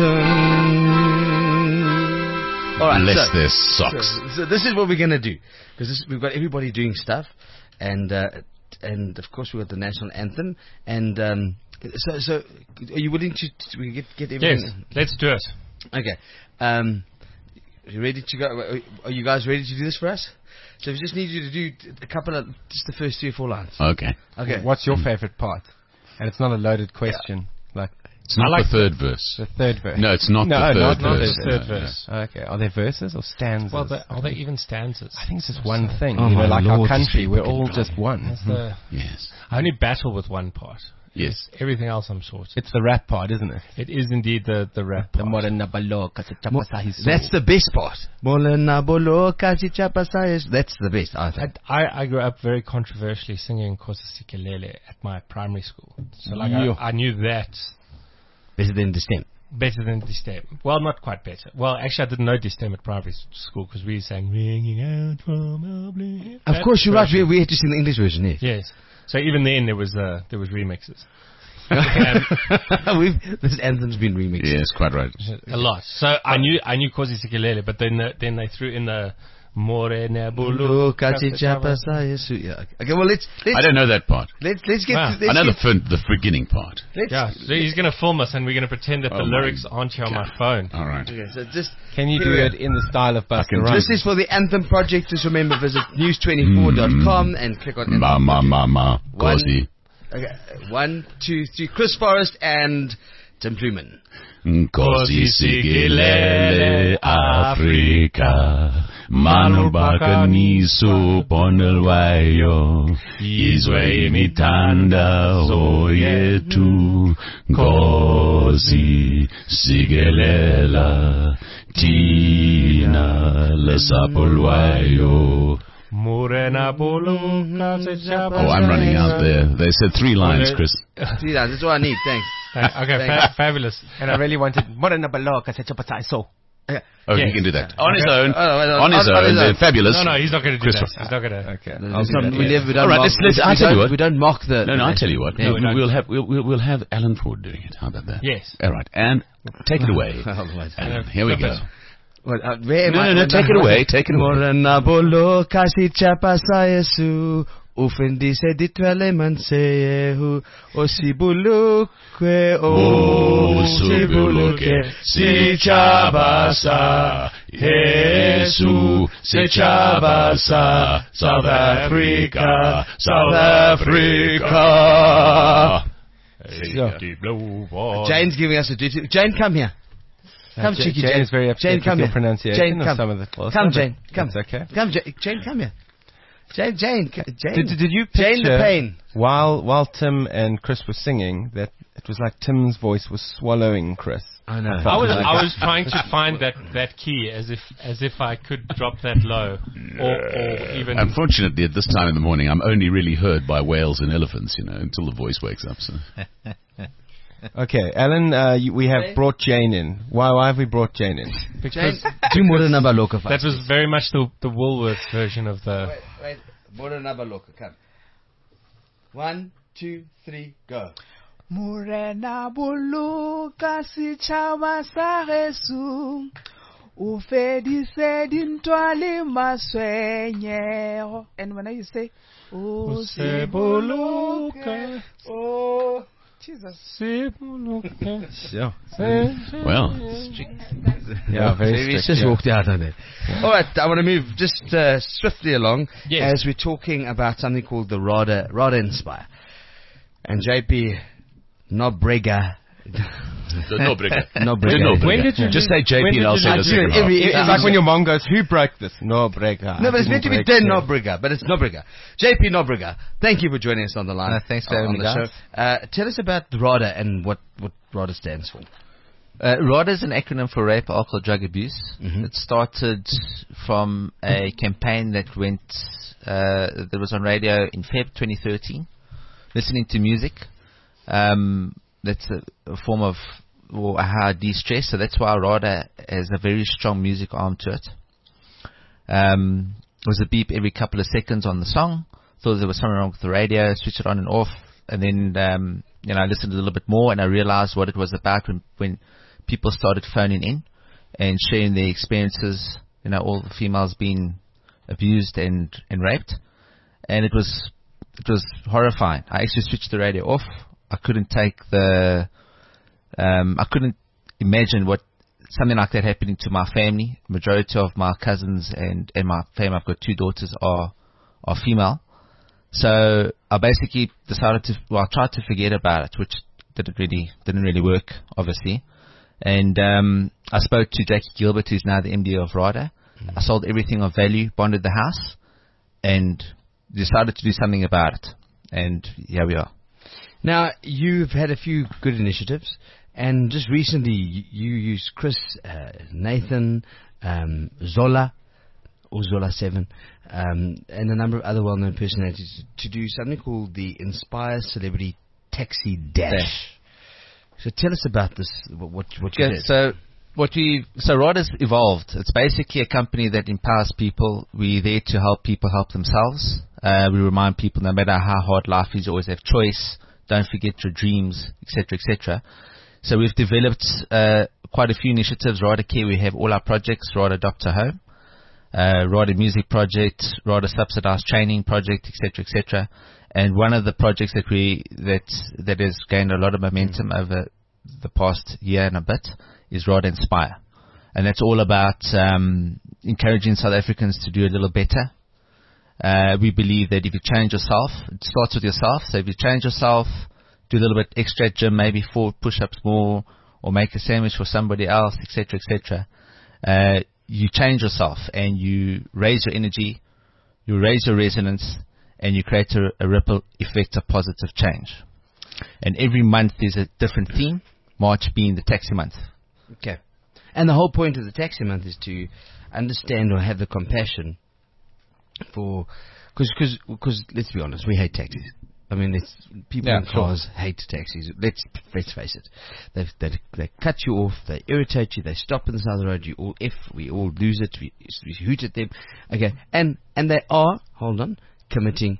dun. All right, Bless so, their socks. So, so this is what we're going to do, because we've got everybody doing stuff, and uh, and of course we've got the national anthem, and um, so so are you willing to, to we get get everything? Yes, let's do it. Okay. Um, are you ready to go? Are you guys ready to do this for us? So we just need you to do a couple of just the first three or four lines. Okay. Okay. What's your favorite part? And it's not a loaded question. Like It's not like the third verse. the third verse. No, it's not No, the not- third not verse. the third No, no. verse. Okay. Are there verses or stanzas? Well, the, are there even stanzas? I think it's just one thing. Oh you know, my like Lord, our country, these we're people all can just one. That's the, Yes. I only battle with one part. Yes. Everything else I'm sorted. It's the rap part, isn't it? It is indeed the, the rap The part. modern Nabaloka, the Mo- Chapasahiso. That's the best part. Molena bolo kasi chapasayas. That's the best, I I, think. I, I grew up very controversially singing Nkosi Sikelele at my primary school. So like Yo. I, I knew that Better than the stem. better than Distem. Well, not quite better. Well, actually, I didn't know Distem at primary s- school because we sang Ringing Out from a Blue. Of That course, you're right. We, version. we had to sing the English version, yes. Yes. So even then there was uh, there was remixes. We've, this anthem's been remixed. Yes, quite right. A lot. So I knew I knew Nkosi Sikelele, but then the, then they threw in the Morena Bulu. Bolo kasi chapasayas. Yeah. Okay, well let's let's I don't know that part. let's, let's get. Wow. to, let's I know the, get, fin- the beginning part. let's, Yeah, so he's going to film us and we're going to pretend that Oh the my lyrics aren't here on my phone. All right. Okay, so just Can you do Here. it in the style of Buster can do Rhymes? this is for the Anthem Project. Just remember, visit news twenty-four dot com and click on Ma Anthem ma Project. ma ma. One. Nkosi. Okay, one, two, three. Chris Forrest and Tim Pluman. Nkosi Sikelele Afrika. Manubakaniso ponelwayo. Izwe imithandazo yethu. Nkosi Sikelele. Thina lesapho lwayo. Morena Bulu. Oh, I'm running out there. They said three lines, Chris. See that? That's all I need. Thanks. Okay, fa- fabulous. And I really wanted Modern Nabaloka, the Chapasaiso. Okay. Oh, Yes. he can do that. On his own. Oh, no, no, On his on- on own. his own. Fabulous. No, no, he's not going to do Chris that. Rock. He's not going to. Okay. It's not- we never- we don't All right, mark- let's- let's- we I'll tell you don't- what. We don't mark the. No, no, I'll tell you what. Yeah. We- we'll have we'll, we'll we'll have Alan Ford doing it. How about that? Yes. All right, and take it away. Otherwise- Alan, here we go. Well, uh, where am No, I? no, no, take it away. Take it away. Morena bolo kasi chapasayesu. Ufendise ditwele manseyehu. Osibulukwe o. Osibuluke si chabasa Yesu si chabasa South Africa South Africa. Jane's giving us a duty. Jane, come here. Come, Uh, Ja- cheeky Jane Jane. is very upset Jane, with come your here. pronunciation Jane, of come. some of the- well, come, some of Jane. it- Come. that's okay. Come, Jane. Jane, come here. Jane, Jane, c- Jane. Did, did you Jane picture the pain? while while Tim and Chris were singing that it was like Tim's voice was swallowing Chris? I know. I was I was trying to find that, that key as if as if I could drop that low or, or even Unfortunately, at this time in the morning, I'm only really heard by whales and elephants, you know, until the voice wakes up. So. Okay, Alan, uh, you, we have Okay. brought Jane in. Why, why have we brought Jane in? Jane, because do Morena baloka that was very much the the Woolworths version of the. Wait, wait. Morena baloka. Come. One, two, three, go. Morena boloka setšhaba sa geso o fedise dintwa le maswenyego. And when you say o se boloka, oh Jesus. Yeah, Well, yeah, very Maybe it's strict, just yeah. walked out on it. All right, I want to move just uh, swiftly along Yes. as we're talking about something called the RADA, RADA Inspire. And J P Nobrega No brigger. No brigger. No brigger. When did you Just do- say J when P did and I'll you say do- the second half. Every- It's every- like when your mom goes, who broke this? No breaker. No, but it's meant to be Break Den it. Nobrigger, but it's Nobrigger. J P Nobrigger, thank you for joining us on the line. Uh, thanks for uh, having on me, the guys. show. Uh, tell us about RADA and what, what RADA stands for. Uh, RADA is an acronym for Rape, Alcohol, Drug Abuse. Mhm. It started from a campaign that went, uh, that was on radio in February twenty thirteen, listening to music. Um, that's a, a form of or how de-stress, so that's why RADA has a very strong music arm to it. Um, there was a beep every couple of seconds on the song. Thought there was something wrong with the radio, switched it on and off, and then um, you know I listened a little bit more and I realized what it was about when, when people started phoning in and sharing their experiences. You know, all the females being abused and, and raped, and it was it was horrifying. I actually switched the radio off. I couldn't take the um, I couldn't imagine what something like that happening to my family. Majority of my cousins and, and my family, I've got two daughters, are are female. So I basically decided to, well, I tried to forget about it, which didn't really didn't really work, obviously. And um, I spoke to Jackie Gilbert, who's now the M D of RADA. Mm-hmm. I sold everything of value, bonded the house, and decided to do something about it. And here we are. Now, you've had a few good initiatives, and just recently you, you used Chris, uh, Nathan, um, Zola, or Zola seven, um, and a number of other well-known personalities to do something called the Inspire Celebrity Taxi Dash. Dash. So tell us about this, what, what, what you Yeah, did. so what we so RADA's evolved. It's basically a company that empowers people. We're there to help people help themselves. Uh, we remind people no matter how hard life is, always have choice. Don't forget your dreams, et cetera, et cetera. So we've developed uh, quite a few initiatives. RADA Care, we have all our projects. RADA Doctor Home, uh, RADA Music Project, RADA Subsidized Training Project, et cetera, et cetera. And one of the projects that we that that has gained a lot of momentum mm. over the past year and a bit is RADA Inspire, and that's all about um, encouraging South Africans to do a little better. Uh, we believe that if you change yourself, it starts with yourself. So if you change yourself, do a little bit extra at gym, maybe four push-ups more, or make a sandwich for somebody else, et cetera, et cetera. Uh, you change yourself and you raise your energy, you raise your resonance, and you create a, a ripple effect of positive change. And every month there's a different theme, March being the taxi month. Okay. And the whole point of the taxi month is to understand or have the compassion for, because because let's be honest, we hate taxis. I mean, it's, people Yeah, in cars hate taxis. Let's let's face it. They they they cut you off. They irritate you. They stop on the side of the road. You all f. We all lose it. We, we hoot at them. Okay, and and they are hold on committing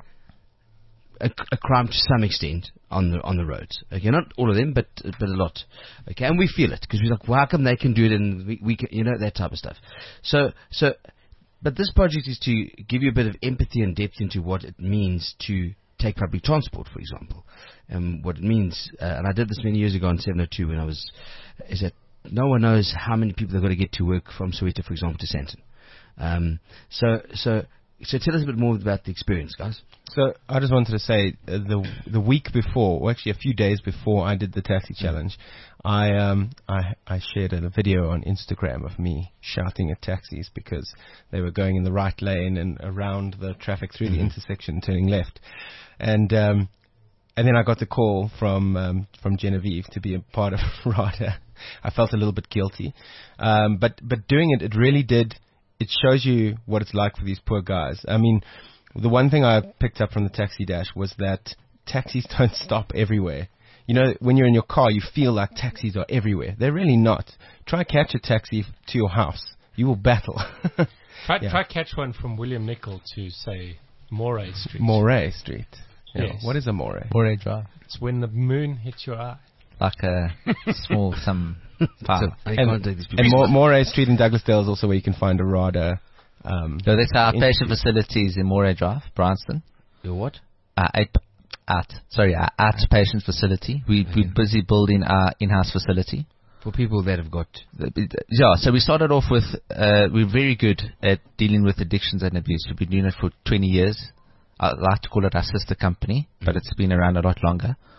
a, a crime to some extent on the on the roads. Okay, not all of them, but but a lot. Okay, and we feel it because we're like, well, how come they can do it and we we can, you know, that type of stuff. So so. But this project is to give you a bit of empathy and depth into what it means to take public transport, for example, and what it means. Uh, and I did this many years ago on seven oh two when I was. Is that no one knows how many people they've got to get to work from Soweto, for example, to Sandton. Um, so so so tell us a bit more about the experience, guys. So I just wanted to say uh, the the week before, or actually a few days before I did the taxi challenge, I um I I shared a video on Instagram of me shouting at taxis because they were going in the right lane and around the traffic through mm-hmm. the intersection, turning left, and um and then I got the call from um, from Genevieve to be a part of RADA. I felt a little bit guilty, um, but but doing it, it really did. It shows you what it's like for these poor guys. I mean, the one thing I picked up from the Taxi Dash was that taxis don't stop everywhere. You know, when you're in your car, you feel like taxis are everywhere. They're really not. Try catch a taxi to your house. You will battle. Try, yeah. try catch one from William Nicol to, say, Moray Street. Moray Street. Yeah. Yes. What is a Moray? Moray Drive. It's when the moon hits your eye. Like a small, some farm. So I and can't take these people. and Mo- Moray Street in Douglasdale is also where you can find a RADA. Um, So that's our in- patient facilities in Moray Drive, Bryanston. Your what? Our eight, out, sorry, our outpatient facility. We, we're busy building our in-house facility. For people that have got. Yeah, so we started off with, uh, we're very good at dealing with addictions and abuse. We've been doing it for twenty years. I like to call it our sister company, but it's been around a lot longer.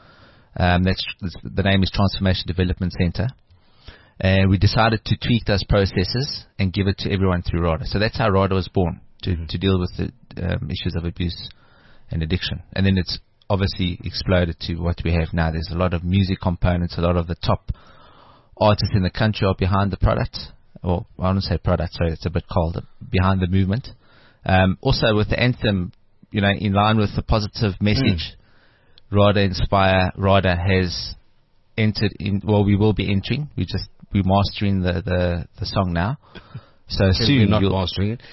Um, that's, that's the name is Transformation Development Center. And we decided to tweak those processes and give it to everyone through RADA. So that's how RADA was born, to, mm-hmm. to deal with the um, issues of abuse and addiction. And then it's obviously exploded to what we have now. There's a lot of music components. A lot of the top artists in the country are behind the product. Or I don't say product, sorry, it's a bit cold. Behind the movement. Um, also with the anthem, you know, in line with the positive message, mm. RADA Inspire, RADA has entered in, well, we will be entering. We just, we're mastering the, the, the song now. So soon, not mastering it.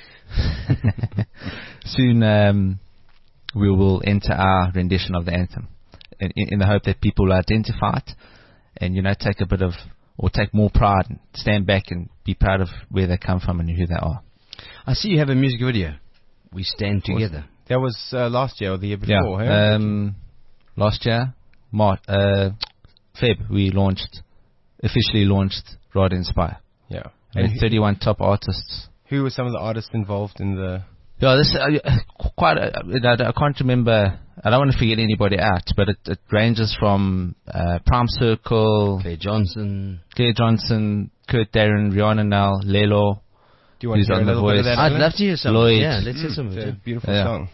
soon, um, we will enter our rendition of the anthem in, in the hope that people will identify it and, you know, take a bit of, or take more pride and stand back and be proud of where they come from and who they are. I see you have a music video. We Stand Together. That was uh, last year or the year before, yeah. Huh? Um, last year, March, uh, Feb, we launched, officially launched RADA Inspire. Yeah. And who, thirty-one top artists. Who were some of the artists involved in the... Yeah, this uh, quite. Uh, I can't remember. I don't want to forget anybody out, but it, it ranges from uh, Prime Circle, Claire Johnson, Claire Johnson, Kurt Darren, Rihanna Nell, Lelo. Do you want to hear a little bit of that? I'd love to hear some. Lloyd. Yeah, let's hear some. It's a beautiful yeah. song.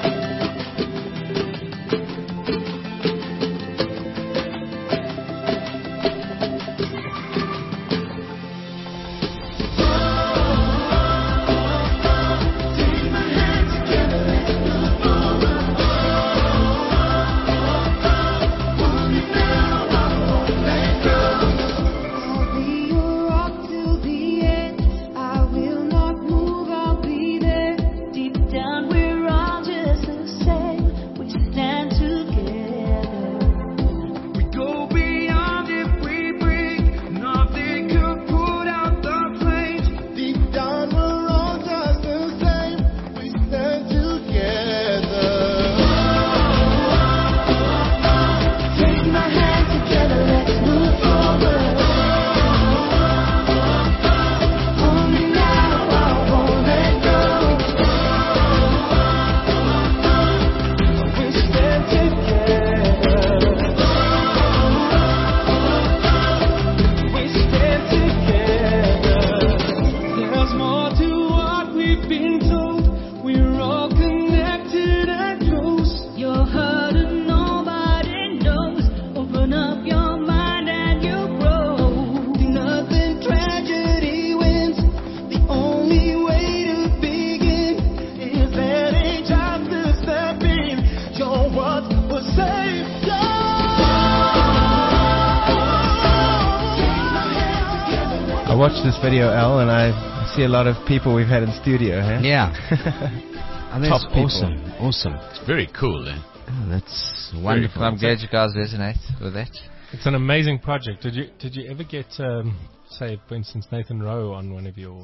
I watched this video, Al, and I see a lot of people we've had in studio. Huh? Yeah. And that's Top people. awesome. Awesome. It's very cool, eh? Oh, that's wonderful. I'm glad you guys resonate with that. It's an amazing project. Did you did you ever get, um, say, for instance, Nathan Rowe on one of your?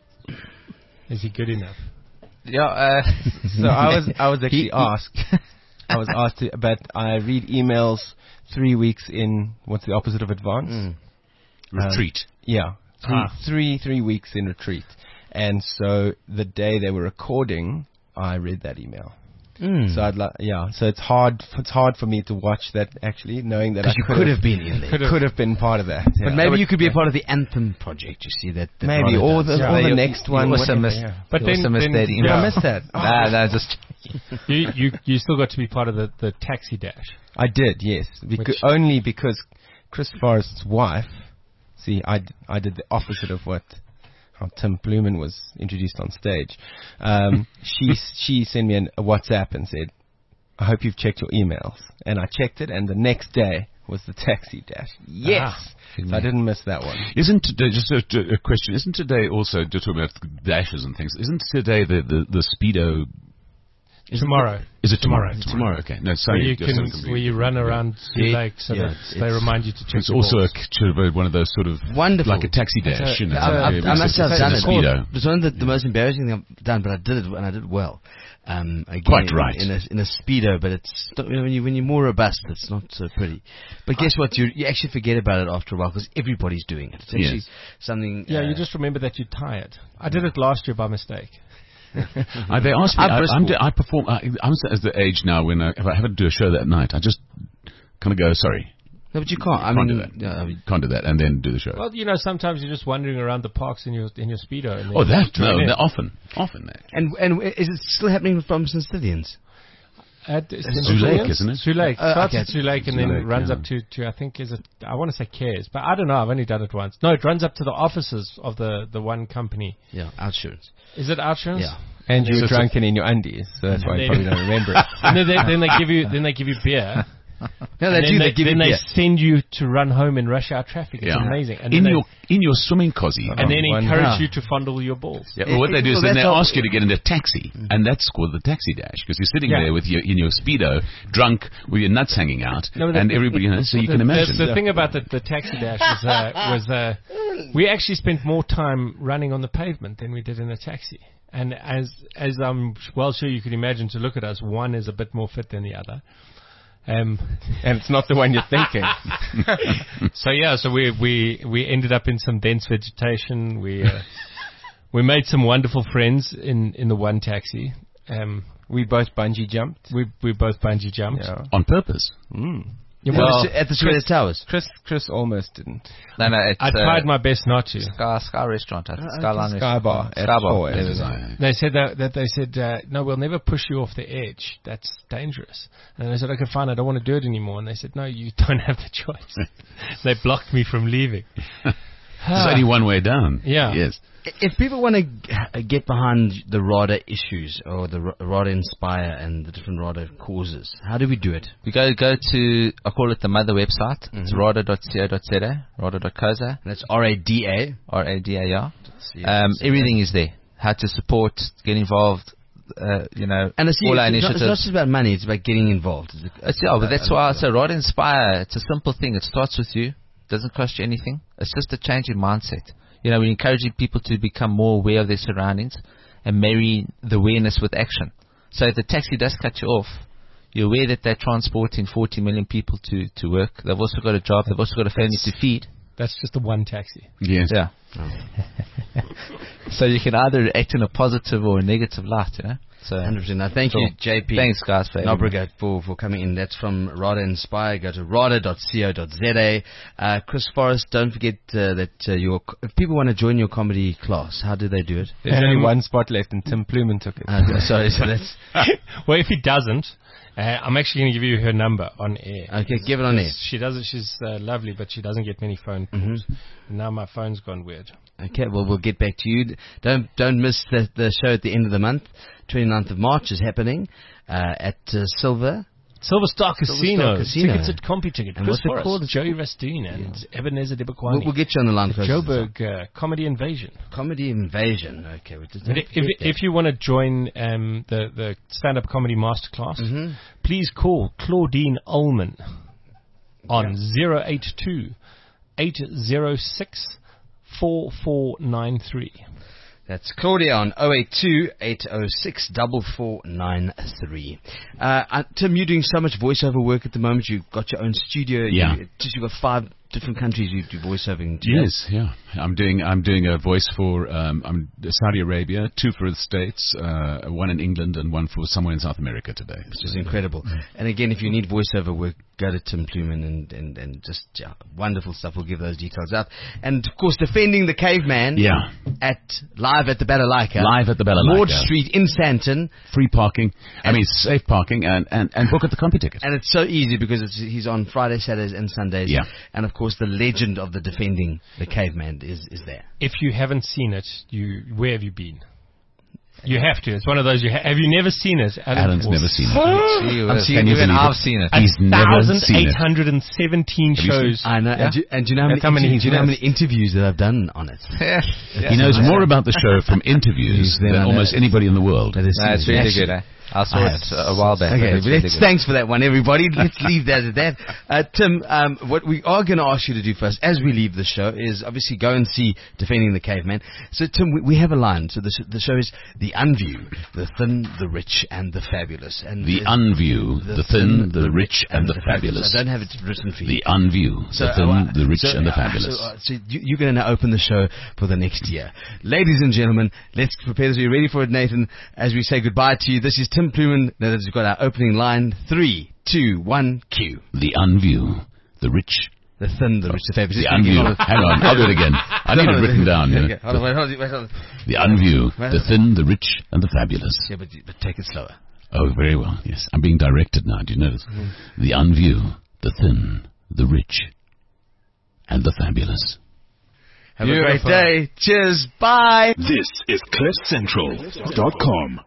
Is he good enough? Yeah. Uh, so I was I was actually asked. I was asked to, but I read emails three weeks in. What's the opposite of advance? Mm. Retreat. Um, yeah, three, Ah. three three weeks in retreat. And so the day they were recording, I read that email. Mm. So I'd like, yeah. So it's hard. It's hard for me to watch that actually, knowing that I you could have been in there. could have, could have been part of that. But yeah. maybe So you could be a yeah. part of the Anthem project. You see that? that maybe Rada or does. the, Yeah. or the You- next you one. also whatever, missed- yeah. But You then, also missed then that email. I missed that. Oh. Nah, no, just you, you you still got to be part of the, the taxi dash. I did, yes. Beca- Which- only because Chris Forrest's wife, see, I, d- I did the opposite of what how Tim Blumen was introduced on stage. Um, she she sent me an, a WhatsApp and said, I hope you've checked your emails. And I checked it, and the next day was the taxi dash. Yes! Ah. So I didn't miss that one. Isn't today, just a, a question, isn't today also, just talking about dashes and things, isn't today the, the, the Speedo... Isn't Tomorrow. It, is it tomorrow? Tomorrow. Tomorrow, okay. No, Where sorry. you, just can, something where you run around Sea Yeah. Lake so Yeah, that they it's- remind you to check It's your also a, balls. sort of one of those sort of... Wonderful. Like a taxi dash, It's a- you know. it's I, a- I, I must have it's done a it. Speedo. It was one of the, the most embarrassing things I've done, but I did it, and I did it well. Um, again, Quite right. In a, in a Speedo, but it's you know, when, you, when you're more robust, it's not so pretty. But guess what? You, you actually forget about it after a while because everybody's doing it. It's actually Yes. something. Yeah, uh, you just remember that you're tired. I did it last year by mistake. Uh, they asked me, I'm I, I'm, Bristol. I perform, I, I'm at the age now when I, if I have to do a show that night, I just Kind of go, sorry. No, but you can't. I can't mean, do that. yeah, I mean, Can't do that, and then do the show. Well, you know, sometimes you're just wandering around the parks in your in your speedo. And then oh, that join no, in. they're often, often that. and and is it still happening from Saint Stithians? At Sioux Lake, isn't it? Sioux Lake. Uh, Starts okay. at Sioux Lake and Sioux then Lake, runs yeah. up to, to, I think, is it, I want to say Cares, but I don't know, I've only done it once. No, it runs up to the offices of the, the one company. Yeah, Outsurance. Is it Outsurance? Yeah. And you were So- drunken in your undies, so that's why you Then- probably don't remember it. And then they, then they give you, then they give you beer. No, they and do. then They they, give then you they beer. send you to run home in rush hour traffic. It's Yeah. amazing. And in then your they, in your swimming cozy. and then one- encourage yeah. you to fondle your balls. Yeah, well, what they do is Well, then they that's all- ask you to get in a taxi, and that's called the taxi dash, because you're sitting Yeah. there with your in your speedo, drunk, with your nuts hanging out, No, but and the- everybody, you know, so you the, can imagine. The, the thing about the, the taxi dash was, uh, was uh, we actually spent more time running on the pavement than we did in a taxi. And as as I'm well sure you can imagine, to look at us, one is a bit more fit than the other. Um, And it's not the one you're thinking. so yeah, so we we we ended up in some dense vegetation. We uh, we made some wonderful friends in in the one taxi. Um, We both bungee jumped. we we both bungee jumped. Yeah. On purpose. Mm. Yeah, Well, well, at the Square Towers. Chris, Chris almost didn't. No, no, it's I uh, tried my best not to. Sky, Sky Restaurant. I think. Uh, Skyline Sky Restaurant. Bar at Sky Bar. Four, There we as go. I- They said that, that they said uh, no, we'll never push you off the edge. That's dangerous. And I said, okay, fine, I don't want to do it anymore. And they said, no, you don't have the choice. They blocked me from leaving. There's only one way down. Yeah. Yes. If people want to g- get behind the RADA issues or the R- RADA Inspire and the different RADA causes, how do we do it? We go go to, I call it the mother website. It's Mhm. rada dot co dot za, rada dot co dot za, That's R A D A. R A D A, yeah. Um, everything is there. How to support, get involved, uh, you know, And I see all our it's, not, it's not initiatives. just about money; it's about getting involved. It's a- It's, yeah, but that's a- why I say Rada Inspire. It's a simple thing. It starts with you. Doesn't cost you anything. It's just a change in mindset. You know, we're encouraging people to become more aware of their surroundings and marry the awareness with action. So if the taxi does cut you off, you're aware that they're transporting forty million people to, to work. They've also got a job. They've also got a family to feed. That's just the one taxi. Yes. Yeah. So you can either act in a positive or a negative light, you know. So one hundred percent. Now, thank Sure. you, J P. Thanks, guys, for having me. Nobriga for, for coming in. That's from RADA Inspire. Go to rada dot co dot za. Uh, Chris Forrest, don't forget uh, that uh, your co- if people want to join your comedy class, how do they do it? There's Um, only one spot left, and Tim Plumen took it. Uh, sorry, so that's Well, if he doesn't, uh, I'm actually going to give you her number on air. okay. Give it on air. She doesn't. She's uh, lovely, but she doesn't get many phone calls. Mm-hmm. Now my phone's gone weird. Okay, well, we'll get back to you. Don't don't miss the, the show at the end of the month. twenty-ninth of March is happening uh, at uh, Silver. Silver Star Casino. Star Casino. Tickets at CompuTicket. And Chris what's it Forrest, called? Joey Rastine, and Ebenezer Debekwani. We'll, we'll get you on the line first. Joburg uh, Comedy Invasion. Comedy Invasion. Okay, we just And if, if, if you want to join um, the, the stand-up comedy masterclass, Mhm. please call Claudine Ullman on zero eight two, eight zero six, four four nine three. That's Claudia on oh eight two, eight oh six, four four nine three. Uh, uh, Tim, you're doing so much voiceover work at the moment. You've got your own studio. Yeah. You, just you've got five different countries you do voiceovering to. Yes, yeah. I'm doing I'm doing a voice for um, I'm Saudi Arabia, two for the States, uh, one in England, and one for somewhere in South America today. Which is incredible. And again, if you need voiceover work, go to Tim Plumen and, and, and just yeah, wonderful stuff. We'll give those details out. And of course, Defending the Caveman Yeah, at live at the Balalaika. live at the Balalaika. Lord Street in Sandton. Free parking. I mean, safe parking, and, and, and book at the CompuTicket. And it's so easy because it's, he's on Fridays, Saturdays, and Sundays. Yeah. And of course, the legend of the Defending the Caveman is, is there. If you haven't seen it, you where have you been? You have to. It's one of those. You ha- have you never seen it? Alan's Or- never seen it. Gee I'm whiz. seeing- Can you Even believe I've it? seen it. He's never seen it. eight hundred seventeen Have you seen- shows. I know. Yeah. And, do, and do you know how many, That's how many interviews, he's do you know how missed. many interviews that I've done on it? Yeah. He knows more about the show from interviews Then than I know. almost anybody in the world. That is No, it's really actually- good, eh? I saw I it have- a while back. Okay, but it's but really let's, good. thanks for that one, everybody. Let's leave that at that. Uh, Tim, um, what we are going to ask you to do first, as we leave the show, is obviously go and see Defending the Caveman. So, Tim, we, we have a line. So the, sh- the show is The Unview, the Thin, the Rich, and the Fabulous. And The uh, Unview, the Thin, the Rich, and the Fabulous. I don't have it written for you. The Unview, the Thin, uh, the Rich, so, and the uh, Fabulous. So, uh, so you, you're going to now open the show for the next year. Ladies and gentlemen, let's prepare this. Are you ready for it, Nathan? As we say goodbye to you, this is Tim Plumen. Now that we've got our opening line. Three, two, one, cue. The unview, the rich, The thin, the rich, the fabulous. the unview. Hang on, I'll do it again. I need it written down. You know. Okay, hold on, wait, hold on, wait, hold on. The unview, the thin, the rich, and the fabulous. Yeah, but, but take it slower. Oh, very well. Yes, I'm being directed now. Do you notice? Mm-hmm. The unview, the thin, the rich, and the fabulous. Have Beautiful. a great day. Cheers. Bye. This is cliff central dot com.